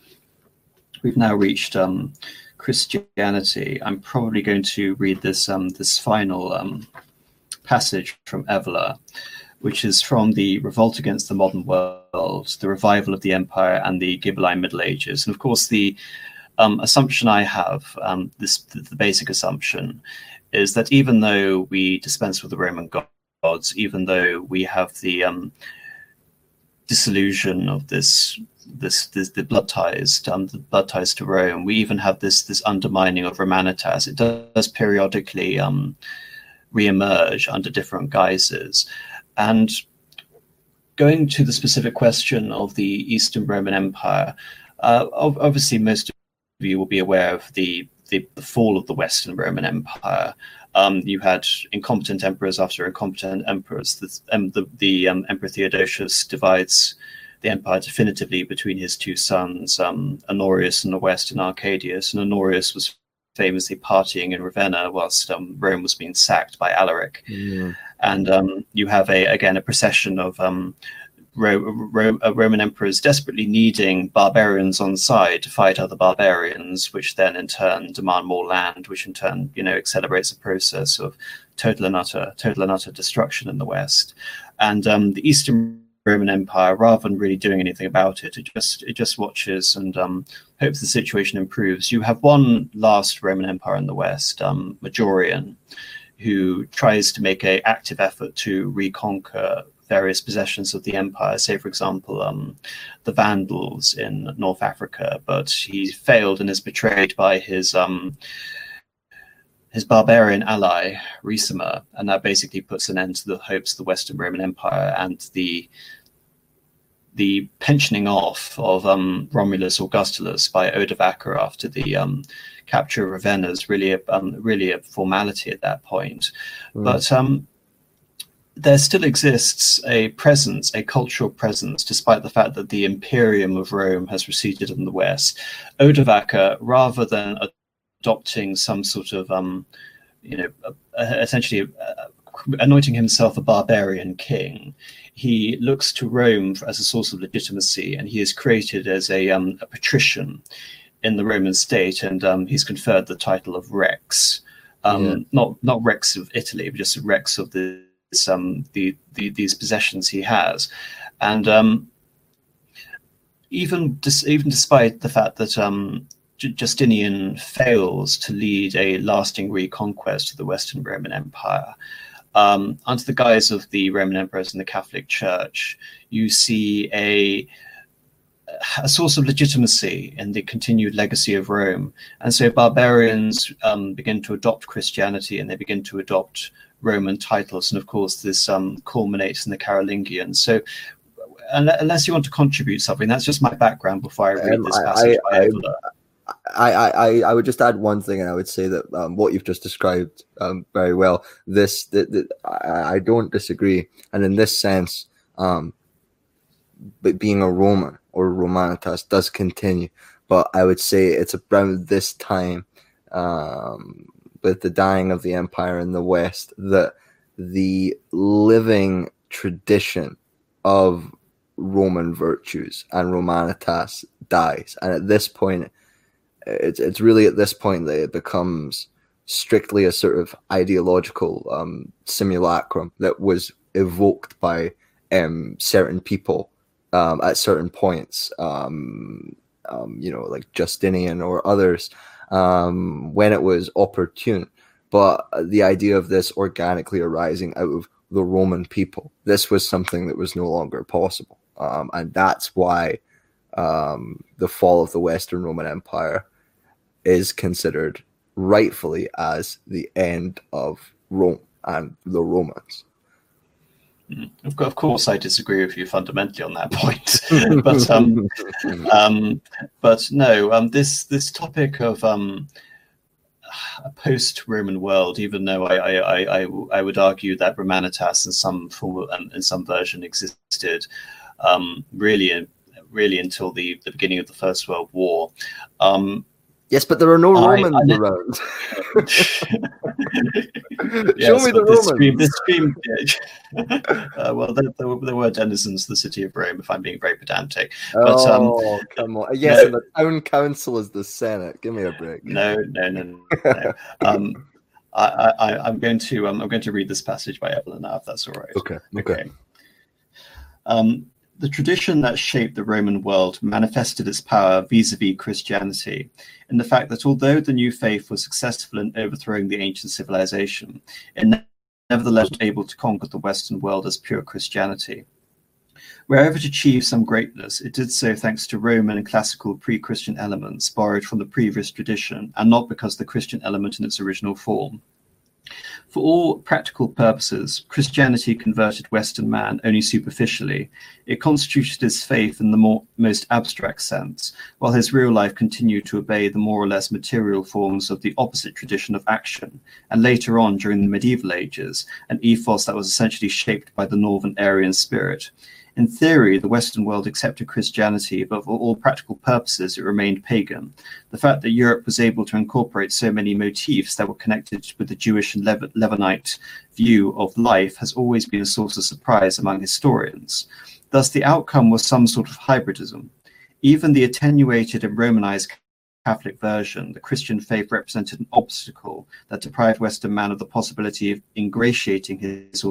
Christianity, I'm probably going to read this final passage from Evola, which is from the Revolt Against the Modern World, the Revival of the Empire, and the Ghibelline Middle Ages. And of course, the assumption I have, the basic assumption, is that even though we dispense with the Roman gods, even though we have the dissolution of the blood ties to Rome, we even have this undermining of Romanitas. It does periodically re-emerge under different guises. And going to the specific question of the Eastern Roman Empire, obviously most of you will be aware of the fall of the Western Roman Empire. You had incompetent emperors after incompetent emperors. The Emperor Theodosius divides the empire definitively between his two sons, Honorius in the west and Arcadius. And Honorius was famously partying in Ravenna whilst Rome was being sacked by Alaric. Yeah. And you have a procession of Roman emperors desperately needing barbarians on side to fight other barbarians, which then in turn demand more land, which in turn accelerates the process of total and utter destruction in the West. And the Eastern Roman Empire, rather than really doing anything about it, it just watches and hopes the situation improves. You have one last Roman Empire in the West, Majorian, who tries to make an active effort to reconquer various possessions of the empire, say, for example, the Vandals in North Africa, but he failed and is betrayed by his barbarian ally, Ricimer, and that basically puts an end to the hopes of the Western Roman Empire, and the pensioning off of Romulus Augustulus by Odovacar after the capture of Ravenna is really a formality at that point. But there still exists a presence, a cultural presence, despite the fact that the Imperium of Rome has receded in the West. Odovacar, rather than adopting some sort of, essentially anointing himself a barbarian king, he looks to Rome as a source of legitimacy, and he is created as a patrician in the Roman state, and he's conferred the title of Rex, not Rex of Italy, but just Rex of these possessions he has. And even despite the fact that Justinian fails to lead a lasting reconquest of the Western Roman Empire, under the guise of the Roman emperors and the Catholic Church, you see a source of legitimacy in the continued legacy of Rome. And so barbarians begin to adopt Christianity, and they begin to adopt Roman titles. And of course, this culminates in the Carolingians. So unless you want to contribute something, that's just my background before I read this passage by Evola. I would just add one thing, and I would say that what you've just described very well. I don't disagree, and in this sense, but being a Roman or Romanitas does continue. But I would say it's around this time, with the dying of the empire in the West, that the living tradition of Roman virtues, and Romanitas dies. And at this point, it's really at this point that it becomes strictly a sort of ideological simulacrum that was evoked by certain people at certain points, like Justinian or others, when it was opportune. But the idea of this organically arising out of the Roman people, this was something that was no longer possible. And that's why the fall of the Western Roman Empire is considered rightfully as the end of Rome and the Romans. Of course, I disagree with you fundamentally on that point, but no, this topic of a post-Roman world, even though I would argue that Romanitas in some form in some version existed, really until the beginning of the First World War. Yes, but there are no Romans around. Show me the Romans. Well, there were denizens of the city of Rome, if I'm being very pedantic. But, come on. Yes, no, and the town council is the Senate. Give me a break. No. I'm going to read this passage by Evelyn now, if that's all right. Okay. The tradition that shaped the Roman world manifested its power vis-a-vis Christianity in the fact that although the new faith was successful in overthrowing the ancient civilization, it nevertheless was able to conquer the Western world as pure Christianity. Wherever it achieved some greatness, it did so thanks to Roman and classical pre-Christian elements borrowed from the previous tradition, and not because the Christian element in its original form. For all practical purposes, Christianity converted Western man only superficially. It constituted his faith in the most abstract sense, while his real life continued to obey the more or less material forms of the opposite tradition of action, and later on, during the medieval ages, an ethos that was essentially shaped by the Northern Aryan spirit. In theory, the Western world accepted Christianity, but for all practical purposes, it remained pagan. The fact that Europe was able to incorporate so many motifs that were connected with the Jewish and Lebanite view of life has always been a source of surprise among historians. Thus, the outcome was some sort of hybridism. Even the attenuated and Romanized Catholic version, the Christian faith represented an obstacle that deprived Western man of the possibility of integrating his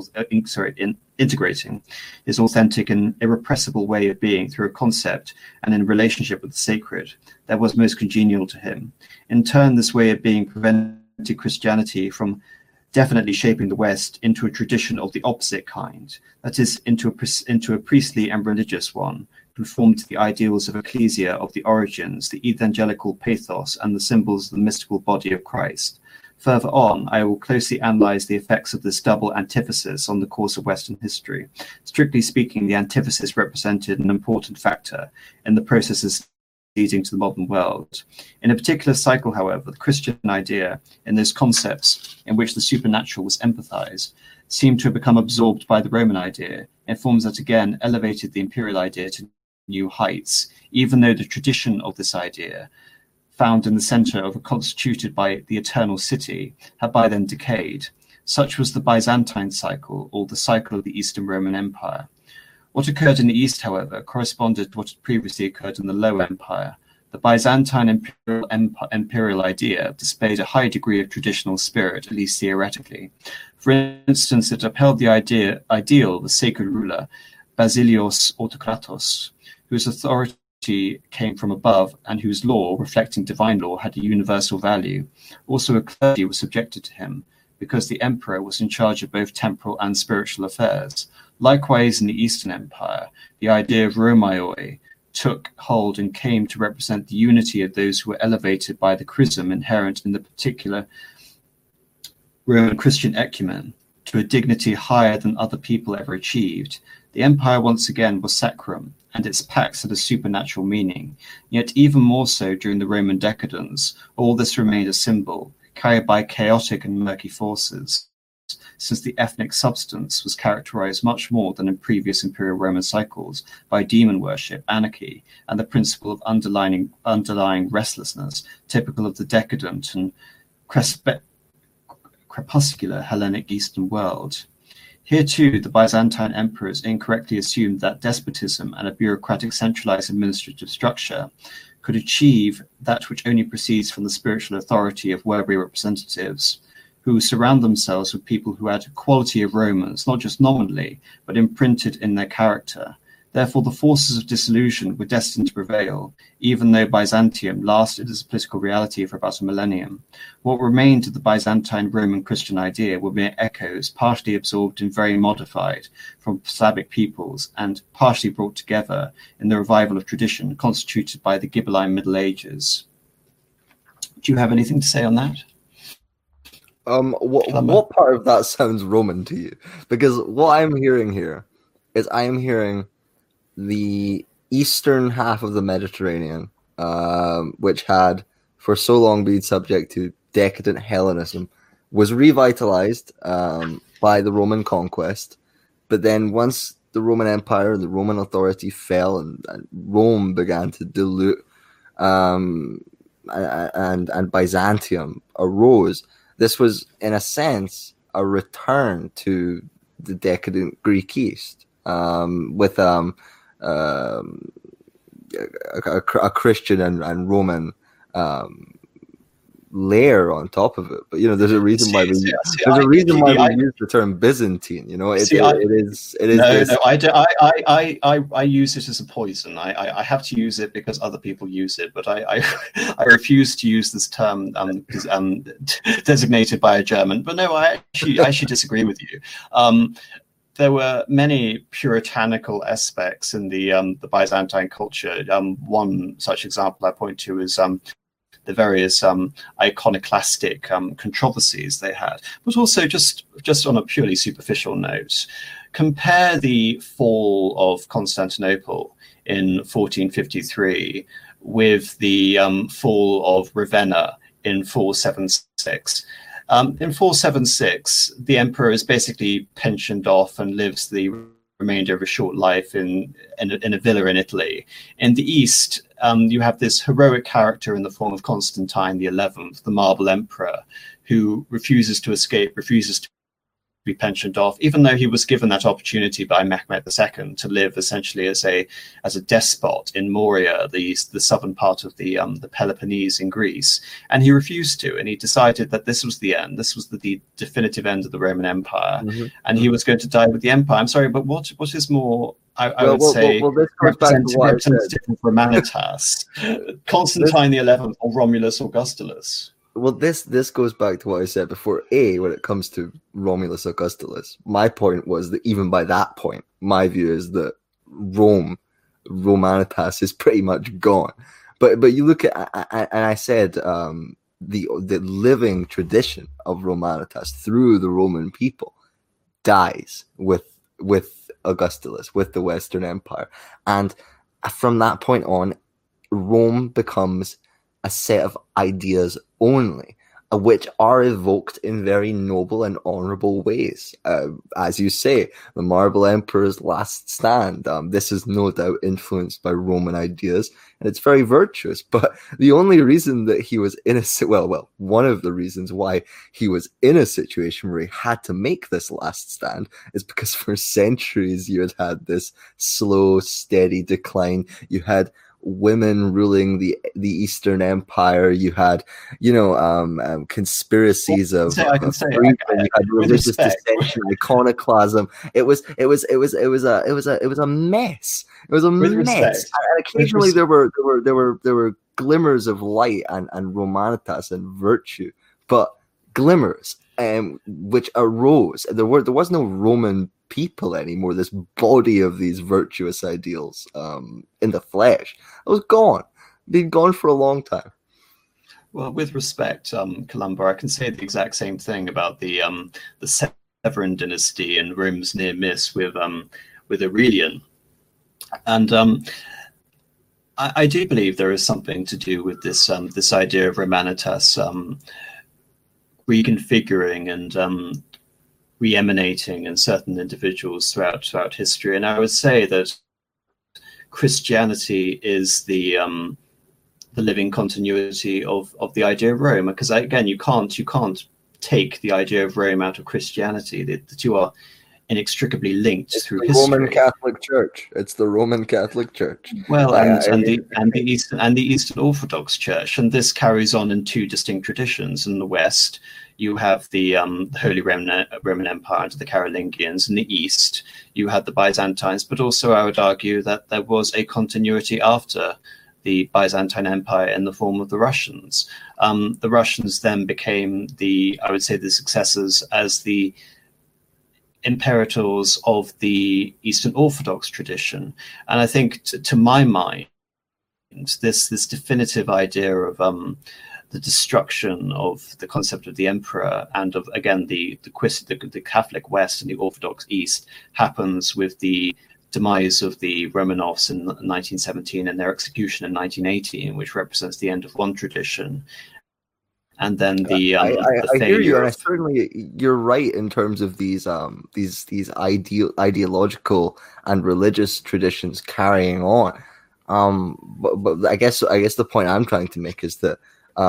authentic and irrepressible way of being through a concept and in relationship with the sacred that was most congenial to him. In turn, this way of being prevented Christianity from definitely shaping the West into a tradition of the opposite kind, that is, into a priestly and religious one, conformed to the ideals of ecclesia of the origins, the evangelical pathos, and the symbols of the mystical body of Christ. Further on, I will closely analyze the effects of this double antithesis on the course of Western history. Strictly speaking, the antithesis represented an important factor in the processes leading to the modern world. In a particular cycle, however, the Christian idea, in those concepts in which the supernatural was empathized, seemed to have become absorbed by the Roman idea in forms that again elevated the imperial idea to new heights, even though the tradition of this idea, found in the center of a constituted by the eternal city, had by then decayed. Such was the Byzantine cycle, or the cycle of the Eastern Roman Empire. What occurred in the East, however, corresponded to what had previously occurred in the Lower Empire. The Byzantine imperial idea displayed a high degree of traditional spirit, at least theoretically. For instance, it upheld the ideal of the sacred ruler, Basilios Autokratos, whose authority came from above and whose law, reflecting divine law, had a universal value. Also, a clergy was subjected to him, because the emperor was in charge of both temporal and spiritual affairs. Likewise, in the Eastern Empire, the idea of Romaioi took hold and came to represent the unity of those who were elevated by the chrism inherent in the particular Roman Christian ecumen to a dignity higher than other people ever achieved. The empire once again was sacrum, and its pax had a supernatural meaning. Yet even more so during the Roman decadence, all this remained a symbol, carried by chaotic and murky forces, since the ethnic substance was characterized much more than in previous imperial Roman cycles by demon worship, anarchy, and the principle of underlying restlessness, typical of the decadent and crepuscular Hellenic Eastern world. Here too, the Byzantine emperors incorrectly assumed that despotism and a bureaucratic centralized administrative structure could achieve that which only proceeds from the spiritual authority of worthy representatives, who surround themselves with people who had a quality of Romans, not just nominally, but imprinted in their character. Therefore, the forces of disillusion were destined to prevail, even though Byzantium lasted as a political reality for about a millennium. What remained of the Byzantine Roman Christian idea were mere echoes, partially absorbed and very modified from Slavic peoples, and partially brought together in the revival of tradition constituted by the Ghibelline Middle Ages. Do you have anything to say on that? What part of that sounds Roman to you? Because what I'm hearing here is I'm hearing the eastern half of the Mediterranean, which had for so long been subject to decadent Hellenism, was revitalized by the Roman conquest. But then once the Roman Empire, the Roman authority fell and Rome began to dilute, and Byzantium arose, this was, in a sense, a return to the decadent Greek East, with a Christian and Roman layer on top of it. But there's a reason why we use the term Byzantine. I use it as a poison. I have to use it because other people use it, but I refuse to use this term designated by a German. But no, I actually disagree with you. There were many puritanical aspects in the Byzantine culture. One such example I point to is the various iconoclastic controversies they had, but also just on a purely superficial note, compare the fall of Constantinople in 1453 with the fall of Ravenna in 476. In 476, the emperor is basically pensioned off and lives the remainder of a short life in a villa in Italy. In the East, you have this heroic character in the form of Constantine the 11th, the Marble Emperor, who refuses to escape, refuses to be pensioned off, even though he was given that opportunity by Mehmed II to live essentially as a despot in Morea, the southern part of the Peloponnese in Greece, and he refused to, and he decided that this was the end. This was the definitive end of the Roman Empire, and he was going to die with the empire. I'm sorry, but what is more? I would say representative of Romanitas, Constantine the 11th or Romulus Augustulus. Well, this goes back to what I said before. When it comes to Romulus Augustulus, my point was that even by that point, my view is that Romanitas is pretty much gone. But you look at, and I said the living tradition of Romanitas through the Roman people dies with Augustulus, with the Western Empire, and from that point on, Rome becomes a set of ideas only, which are evoked in very noble and honorable ways. As you say, the Marble Emperor's last stand, this is no doubt influenced by Roman ideas, and it's very virtuous. But the only reason that he was in one of the reasons why he was in a situation where he had to make this last stand is because for centuries you had this slow, steady decline. You had women ruling the Eastern Empire. You had, conspiracies of you had religious dissension, iconoclasm. It was a mess. It was a mess. And occasionally there were glimmers of light and Romanitas and virtue, but glimmers, which arose. There was no Roman people anymore, this body of these virtuous ideals in the flesh. It was gone. Been gone for a long time. Well, with respect, Columba, I can say the exact same thing about the Severan dynasty and Rome's near miss with Aurelian. And I do believe there is something to do with this idea of Romanitas reconfiguring and re-emanating in certain individuals throughout history. And I would say that Christianity is the living continuity of the idea of Rome, because again, you can't take the idea of Rome out of Christianity. The two are inextricably linked It's through the history. Roman Catholic Church. It's the Roman Catholic Church. Well, and the Eastern Orthodox Church, and this carries on in two distinct traditions. In the West, you have the Holy Roman Empire under the Carolingians. In the East, you had the Byzantines, but also I would argue that there was a continuity after the Byzantine Empire in the form of the Russians. The Russians then became the successors as the imperators of the Eastern Orthodox tradition. And I think, to my mind, this definitive idea of the destruction of the concept of the emperor and of, again, the Catholic West and the Orthodox East happens with the demise of the Romanovs in 1917 and their execution in 1918, which represents the end of one tradition. And then the I failure. hear you, and I certainly you're right in terms of these ideological and religious traditions carrying on. But I guess the point I'm trying to make is that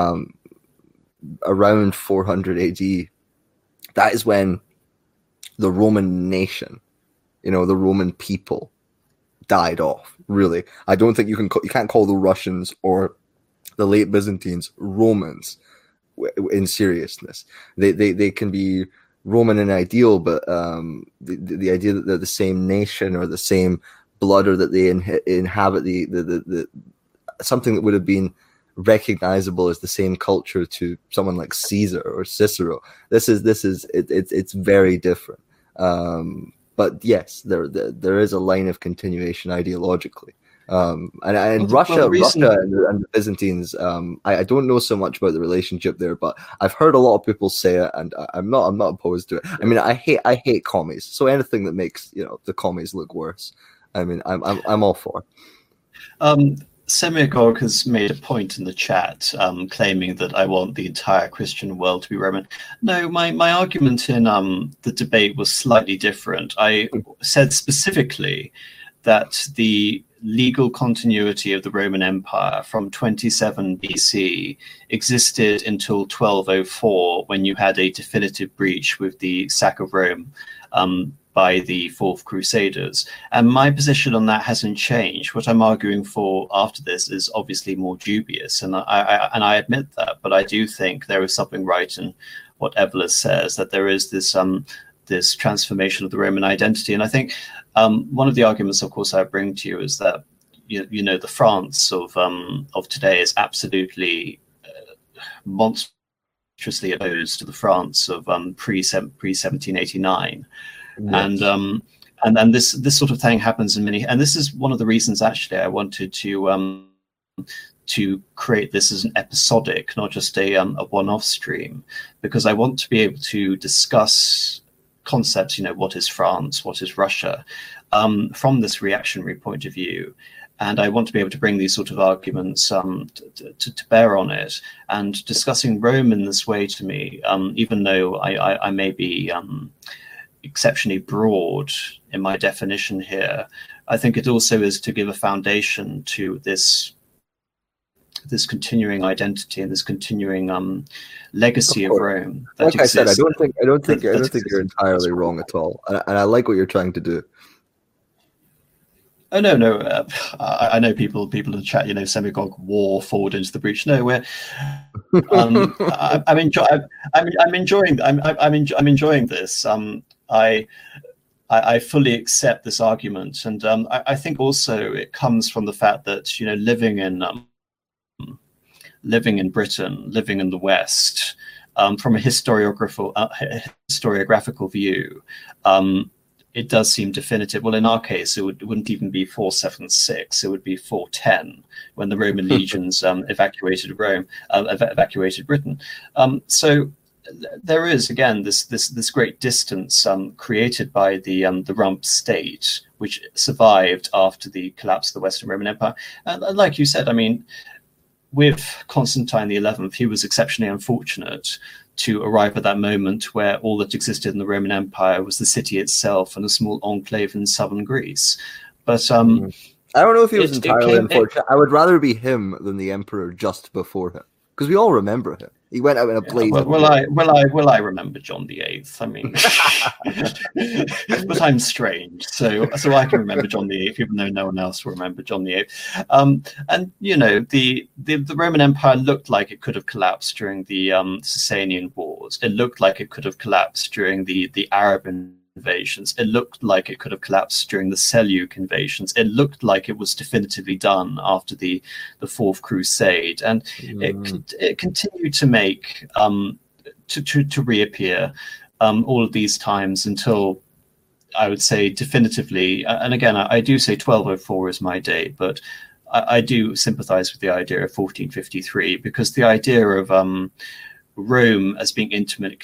around 400 AD, that is when the Roman nation, the Roman people, died off. Really, I don't think you can't call the Russians or the late Byzantines Romans in seriousness. They can be Roman in ideal, but the idea that they're the same nation or the same blood, or that they inhabit the something that would have been recognizable as the same culture to someone like Caesar or Cicero. It's very different. But yes, there is a line of continuation ideologically. Russia and the Byzantines, I don't know so much about the relationship there, but I've heard a lot of people say it, and I'm not opposed to it. I mean, I hate commies, so anything that makes the commies look worse, I mean, I'm all for. Semigog has made a point in the chat, claiming that I want the entire Christian world to be Roman. No, my argument in the debate was slightly different. I said specifically that the legal continuity of the Roman Empire from 27 BC existed until 1204, when you had a definitive breach with the sack of Rome by the Fourth Crusaders. And my position on that hasn't changed. What I'm arguing for after this is obviously more dubious, and I admit that, but I do think there is something right in what Evelyn says, that there is this transformation of the Roman identity. And I think one of the arguments, of course, I bring to you is that the France of today is absolutely monstrously opposed to the France of pre 1789. Yes. And this sort of thing happens in many, and this is one of the reasons actually I wanted to create this as an episodic, not just a one-off stream, because I want to be able to discuss concepts, what is France, what is Russia, from this reactionary point of view. And I want to be able to bring these sort of arguments to bear on it. And discussing Rome in this way, to me, even though I may be exceptionally broad in my definition here, I think it also is to give a foundation to this continuing identity and this continuing legacy of Rome. Like I said, I don't think you're entirely wrong at all, and I like what you're trying to do. Oh no! I know people in the chat. Semigog war forward into the breach. No, we're. I'm enjoying this. I fully accept this argument, and I think also it comes from the fact that living in Britain, living in the West, from a historiographical view, it does seem definitive. Well, in our case, it wouldn't even be 476; it would be 410 when the Roman legions evacuated Britain. So there is again this great distance created by the rump state, which survived after the collapse of the Western Roman Empire. And like you said, I mean, with Constantine XI, he was exceptionally unfortunate to arrive at that moment where all that existed in the Roman Empire was the city itself and a small enclave in southern Greece. But I don't know if he was entirely unfortunate. I would rather be him than the emperor just before him, because we all remember him. He went out in a blaze. Will I remember John VIII? I mean, but I'm strange, so I can remember John VIII, even though no one else will remember John VIII. And you know, the Roman Empire looked like it could have collapsed during the Sasanian Wars. It looked like it could have collapsed during the Arab invasions. It looked like it could have collapsed during the Seljuk invasions. It looked like it was definitively done after the Fourth Crusade, and it continued to make to reappear all of these times until, I would say, definitively. And again, I do say 1204 is my date, but I do sympathize with the idea of 1453, because the idea of Rome as being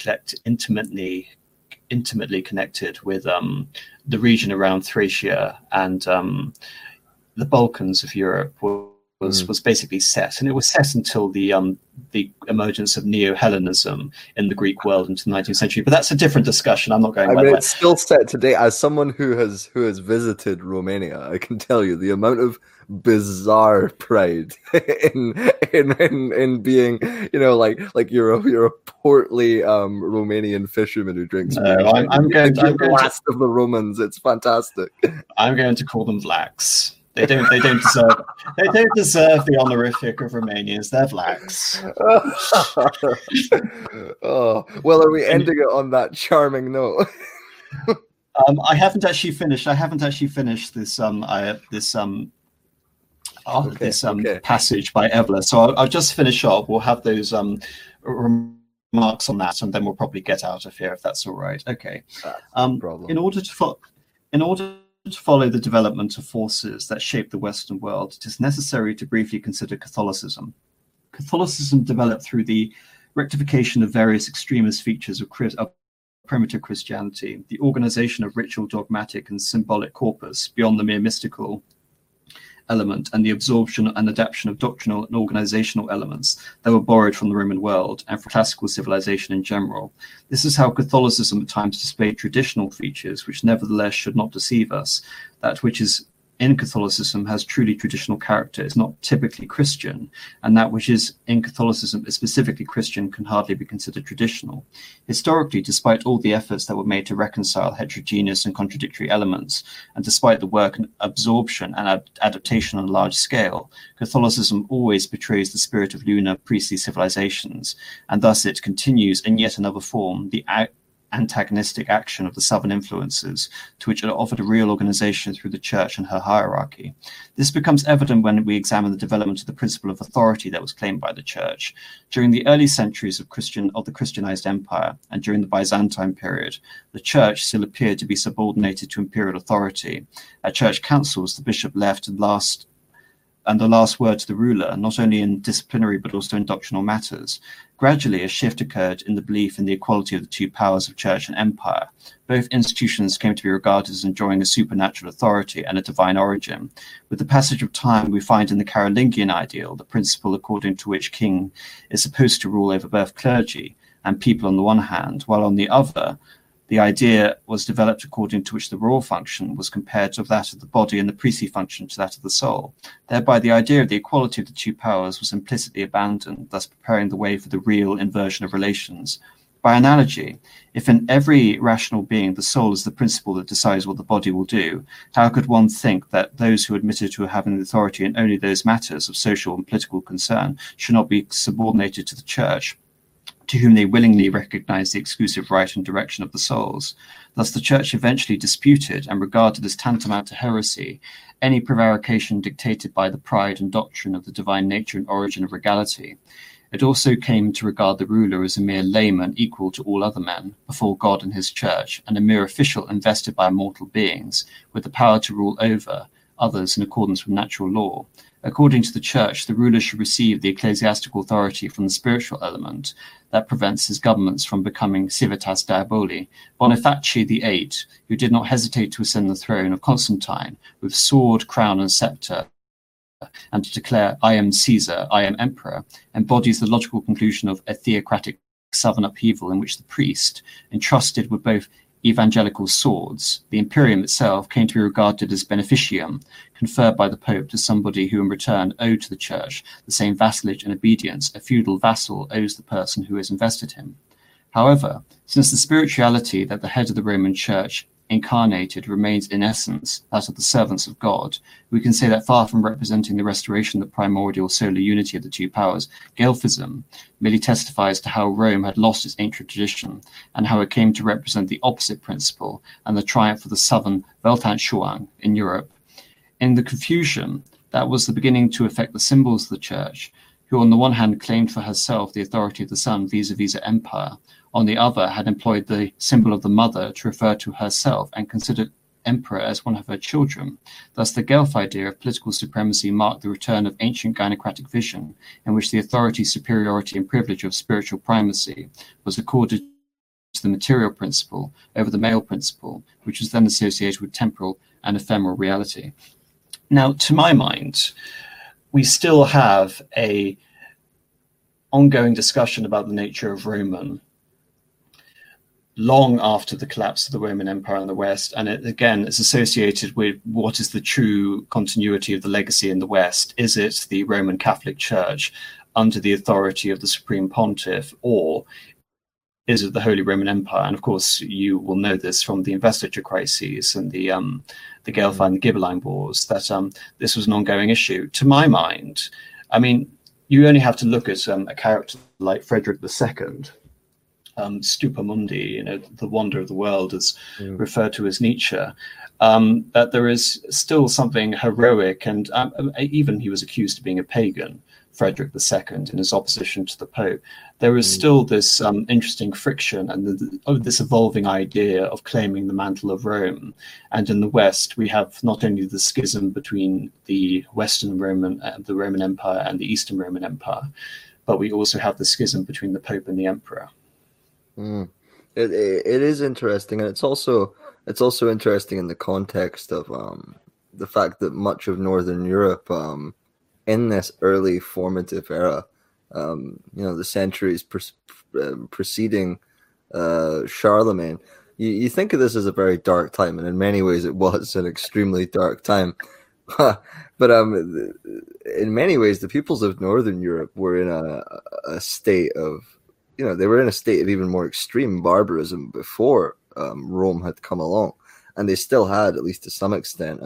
intimately connected with the region around Thracia and the Balkans of Europe was basically set, and it was set until the emergence of Neo-Hellenism in the Greek world into the 19th century. But that's a different discussion. I'm not going. I mean, it's still set today. As someone who has visited Romania, I can tell you the amount of bizarre pride in being, you know, like you're a portly Romanian fisherman who drinks. No, I'm going the last of the Romans. It's fantastic. I'm going to call them Vlachs. They don't deserve the honorific of Romanians. They're Vlachs. Oh well, are we ending it on that charming note? I haven't actually finished this passage by Evelyn. So I'll just finish up. We'll have those remarks on that, and then we'll probably get out of here if that's all right. Okay. In order to follow the development of forces that shape the Western world, it is necessary to briefly consider Catholicism. Catholicism developed through the rectification of various extremist features of primitive Christianity, the organization of ritual, dogmatic, and symbolic corpus beyond the mere mystical element, and the absorption and adaptation of doctrinal and organizational elements that were borrowed from the Roman world and from classical civilization in general. This is how Catholicism at times displayed traditional features, which nevertheless should not deceive us. That which is in Catholicism has truly traditional character, is not typically Christian, and that which is in Catholicism is specifically Christian can hardly be considered traditional. Historically, despite all the efforts that were made to reconcile heterogeneous and contradictory elements, and despite the work and absorption and adaptation on a large scale, Catholicism always betrays the spirit of lunar priestly civilizations, and thus it continues in yet another form the antagonistic action of the southern influences, to which it offered a real organization through the church and her hierarchy. This becomes evident when we examine the development of the principle of authority that was claimed by the church. During the early centuries of the Christianized empire, and during the Byzantine period, the church still appeared to be subordinated to imperial authority. At church councils, the bishop left the last word to the ruler, not only in disciplinary but also in doctrinal matters. Gradually, a shift occurred in the belief in the equality of the two powers of church and empire. Both institutions came to be regarded as enjoying a supernatural authority and a divine origin. With the passage of time, we find in the Carolingian ideal the principle according to which king is supposed to rule over both clergy and people on the one hand, while on the other, the idea was developed according to which the royal function was compared to that of the body and the priestly function to that of the soul. Thereby, the idea of the equality of the two powers was implicitly abandoned, thus preparing the way for the real inversion of relations. By analogy, if in every rational being the soul is the principle that decides what the body will do, how could one think that those who admitted to having the authority in only those matters of social and political concern should not be subordinated to the church, to whom they willingly recognized the exclusive right and direction of the souls? Thus the church eventually disputed and regarded as tantamount to heresy any prevarication dictated by the pride and doctrine of the divine nature and origin of regality. It also came to regard the ruler as a mere layman equal to all other men before God and his church, and a mere official invested by mortal beings with the power to rule over others in accordance with natural law. According to the church, the ruler should receive the ecclesiastical authority from the spiritual element that prevents his governments from becoming civitas diaboli. Boniface VIII, who did not hesitate to ascend the throne of Constantine with sword, crown, and scepter, and to declare, "I am Caesar, I am emperor," embodies the logical conclusion of a theocratic southern upheaval in which the priest, entrusted with both evangelical swords, the imperium itself came to be regarded as beneficium, conferred by the Pope to somebody who in return owed to the Church the same vassalage and obedience a feudal vassal owes the person who has invested him. However, since the spirituality that the head of the Roman Church incarnated remains in essence that of the servants of God, we can say that far from representing the restoration of the primordial solar unity of the two powers, Guelphism merely testifies to how Rome had lost its ancient tradition and how it came to represent the opposite principle and the triumph of the southern Weltanschauung in Europe. In the confusion that was the beginning to affect the symbols of the Church, who on the one hand claimed for herself the authority of the sun vis-a-vis the empire, on the other had employed the symbol of the mother to refer to herself and considered emperor as one of her children. Thus the Guelph idea of political supremacy marked the return of ancient gynocratic vision, in which the authority, superiority, and privilege of spiritual primacy was accorded to the material principle over the male principle, which was then associated with temporal and ephemeral reality. Now, to my mind, we still have a ongoing discussion about the nature of Roman long after the collapse of the Roman Empire in the West. And it, again, it's associated with what is the true continuity of the legacy in the West. Is it the Roman Catholic Church under the authority of the Supreme Pontiff, or is it the Holy Roman Empire? And of course, you will know this from the investiture crises and the Guelph and the Ghibelline Wars, that this was an ongoing issue. To my mind, I mean, you only have to look at a character like Frederick II, Stupa Mundi, the wonder of the world, as referred to as Nietzsche, that there is still something heroic, and even he was accused of being a pagan, Frederick II, in his opposition to the Pope. There is still this interesting friction and this evolving idea of claiming the mantle of Rome. And in the West, we have not only the schism between the Western Roman, the Roman Empire, and the Eastern Roman Empire, but we also have the schism between the Pope and the Emperor. It is interesting, and it's also interesting in the context of the fact that much of Northern Europe, in this early formative era, the centuries preceding Charlemagne, you think of this as a very dark time, and in many ways it was an extremely dark time. But in many ways, the peoples of Northern Europe were in a state of, they were in a state of even more extreme barbarism before Rome had come along. And they still had, at least to some extent,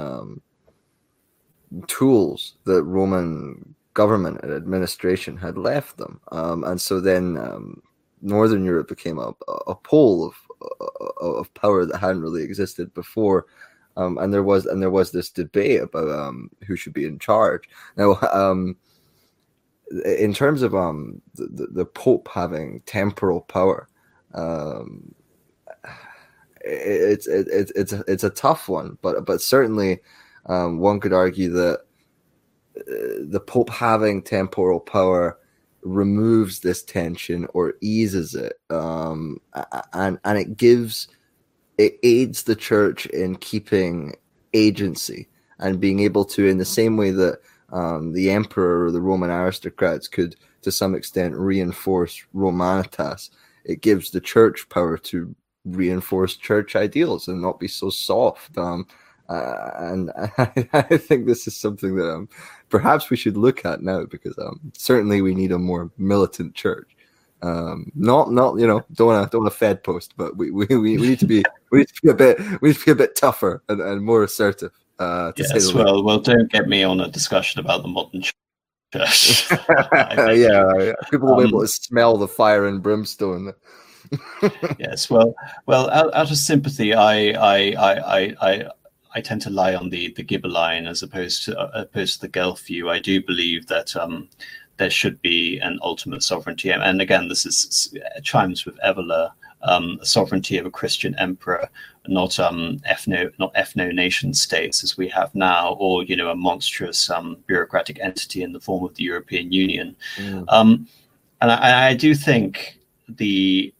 tools that Roman government and administration had left them. And so then Northern Europe became a pole of power that hadn't really existed before. And there was this debate about who should be in charge. Now, in terms of the Pope having temporal power, it's a tough one, but certainly one could argue that the Pope having temporal power removes this tension or eases it, and it aids the Church in keeping agency and being able to, in the same way that the emperor or the Roman aristocrats could, to some extent, reinforce Romanitas. It gives the Church power to reinforce Church ideals and not be so soft. And I think this is something that perhaps we should look at now, because certainly we need a more militant Church. Not don't want to Fed post, but we need to be a bit tougher and more assertive. Yes, well, don't get me on a discussion about the modern Church. Yeah, people will be able to smell the fire and brimstone. Yes, well, out of sympathy, I tend to lie on the Ghibelline as opposed to the Guelph view. I do believe that there should be an ultimate sovereignty, and again, this chimes with Evola. Sovereignty of a Christian emperor, not ethno nation states as we have now, or a monstrous bureaucratic entity in the form of the European Union. And I do think the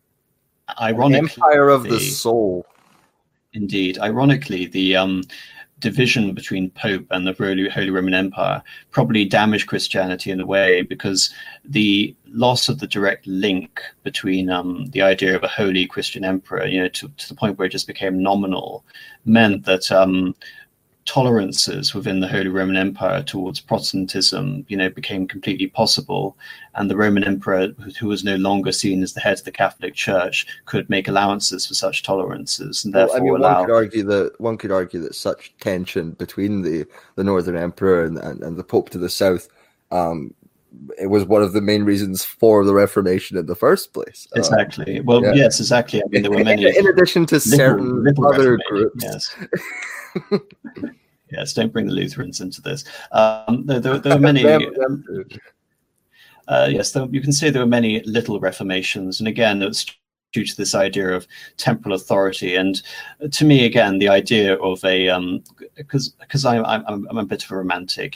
empire of the soul. Indeed, ironically, the division between Pope and the Holy Roman Empire probably damaged Christianity in a way, because the loss of the direct link between the idea of a holy Christian emperor, to the point where it just became nominal, meant that tolerances within the Holy Roman Empire towards Protestantism, became completely possible, and the Roman Emperor, who was no longer seen as the head of the Catholic Church, could make allowances for such tolerances, and therefore one could argue that such tension between the Northern Emperor and the Pope to the south, it was one of the main reasons for the Reformation in the first place. Exactly. Yes, exactly. I mean, there were many. In addition to certain other groups. Yes. Yes, don't bring the Lutherans into this. There were many. Yes, you can say there were many little reformations, and again, it was due to this idea of temporal authority. And to me, again, the idea of a because I'm a bit of a romantic,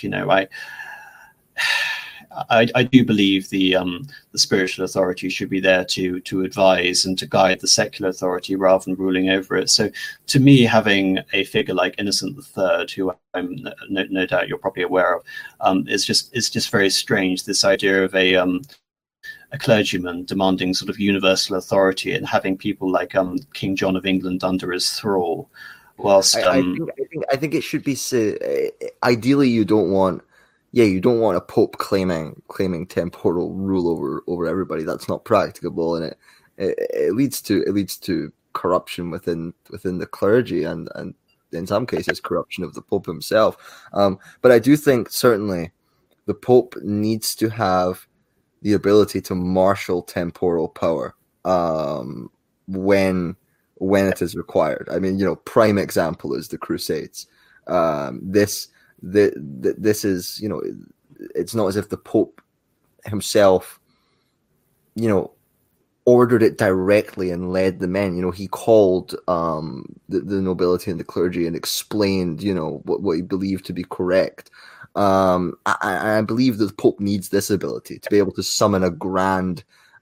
I do believe the spiritual authority should be there to advise and to guide the secular authority rather than ruling over it. So, to me, having a figure like Innocent III, who I'm no doubt you're probably aware of, is just very strange. This idea of a clergyman demanding sort of universal authority and having people like King John of England under his thrall. Whilst I think it should be ideally you don't want a pope claiming temporal rule over everybody. That's not practicable, and it leads to corruption within the clergy, and in some cases corruption of the pope himself. But I do think certainly the pope needs to have the ability to marshal temporal power when it is required. I mean, prime example is the Crusades. This is, it's not as if the Pope himself, ordered it directly and led the men. He called the nobility and the clergy and explained, what he believed to be correct. I believe that the Pope needs this ability to be able to summon a grand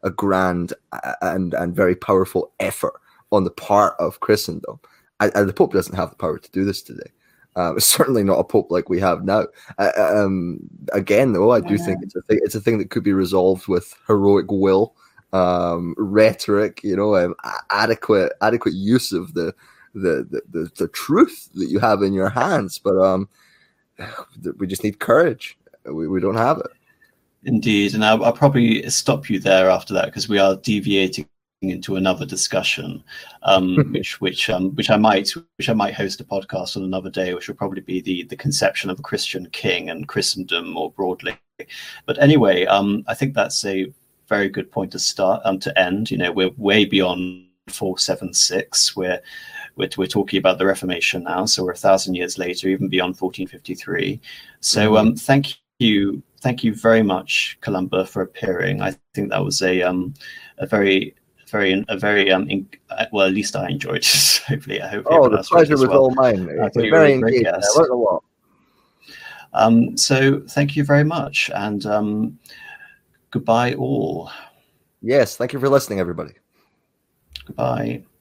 and very powerful effort on the part of Christendom. And the Pope doesn't have the power to do this today. It's certainly not a pope like we have now. Again, though, I do think it's a thing that could be resolved with heroic will, rhetoric, adequate use of the truth that you have in your hands. But we just need courage. We don't have it. Indeed, and I'll probably stop you there after that, because we are deviating into another discussion, which I might host a podcast on another day, which will probably be the conception of a Christian king and Christendom more broadly. But anyway, I think that's a very good point to start to end. We're way beyond 476. We're talking about the Reformation now, so we're 1,000 years later, even beyond 1453. So thank you very much, Columba, for appearing. I think that was a very well, at least I enjoyed it. Hopefully, the pleasure was all mine. It's very engaging. I learned a lot. So thank you very much, and goodbye all. Yes, thank you for listening, everybody. Goodbye.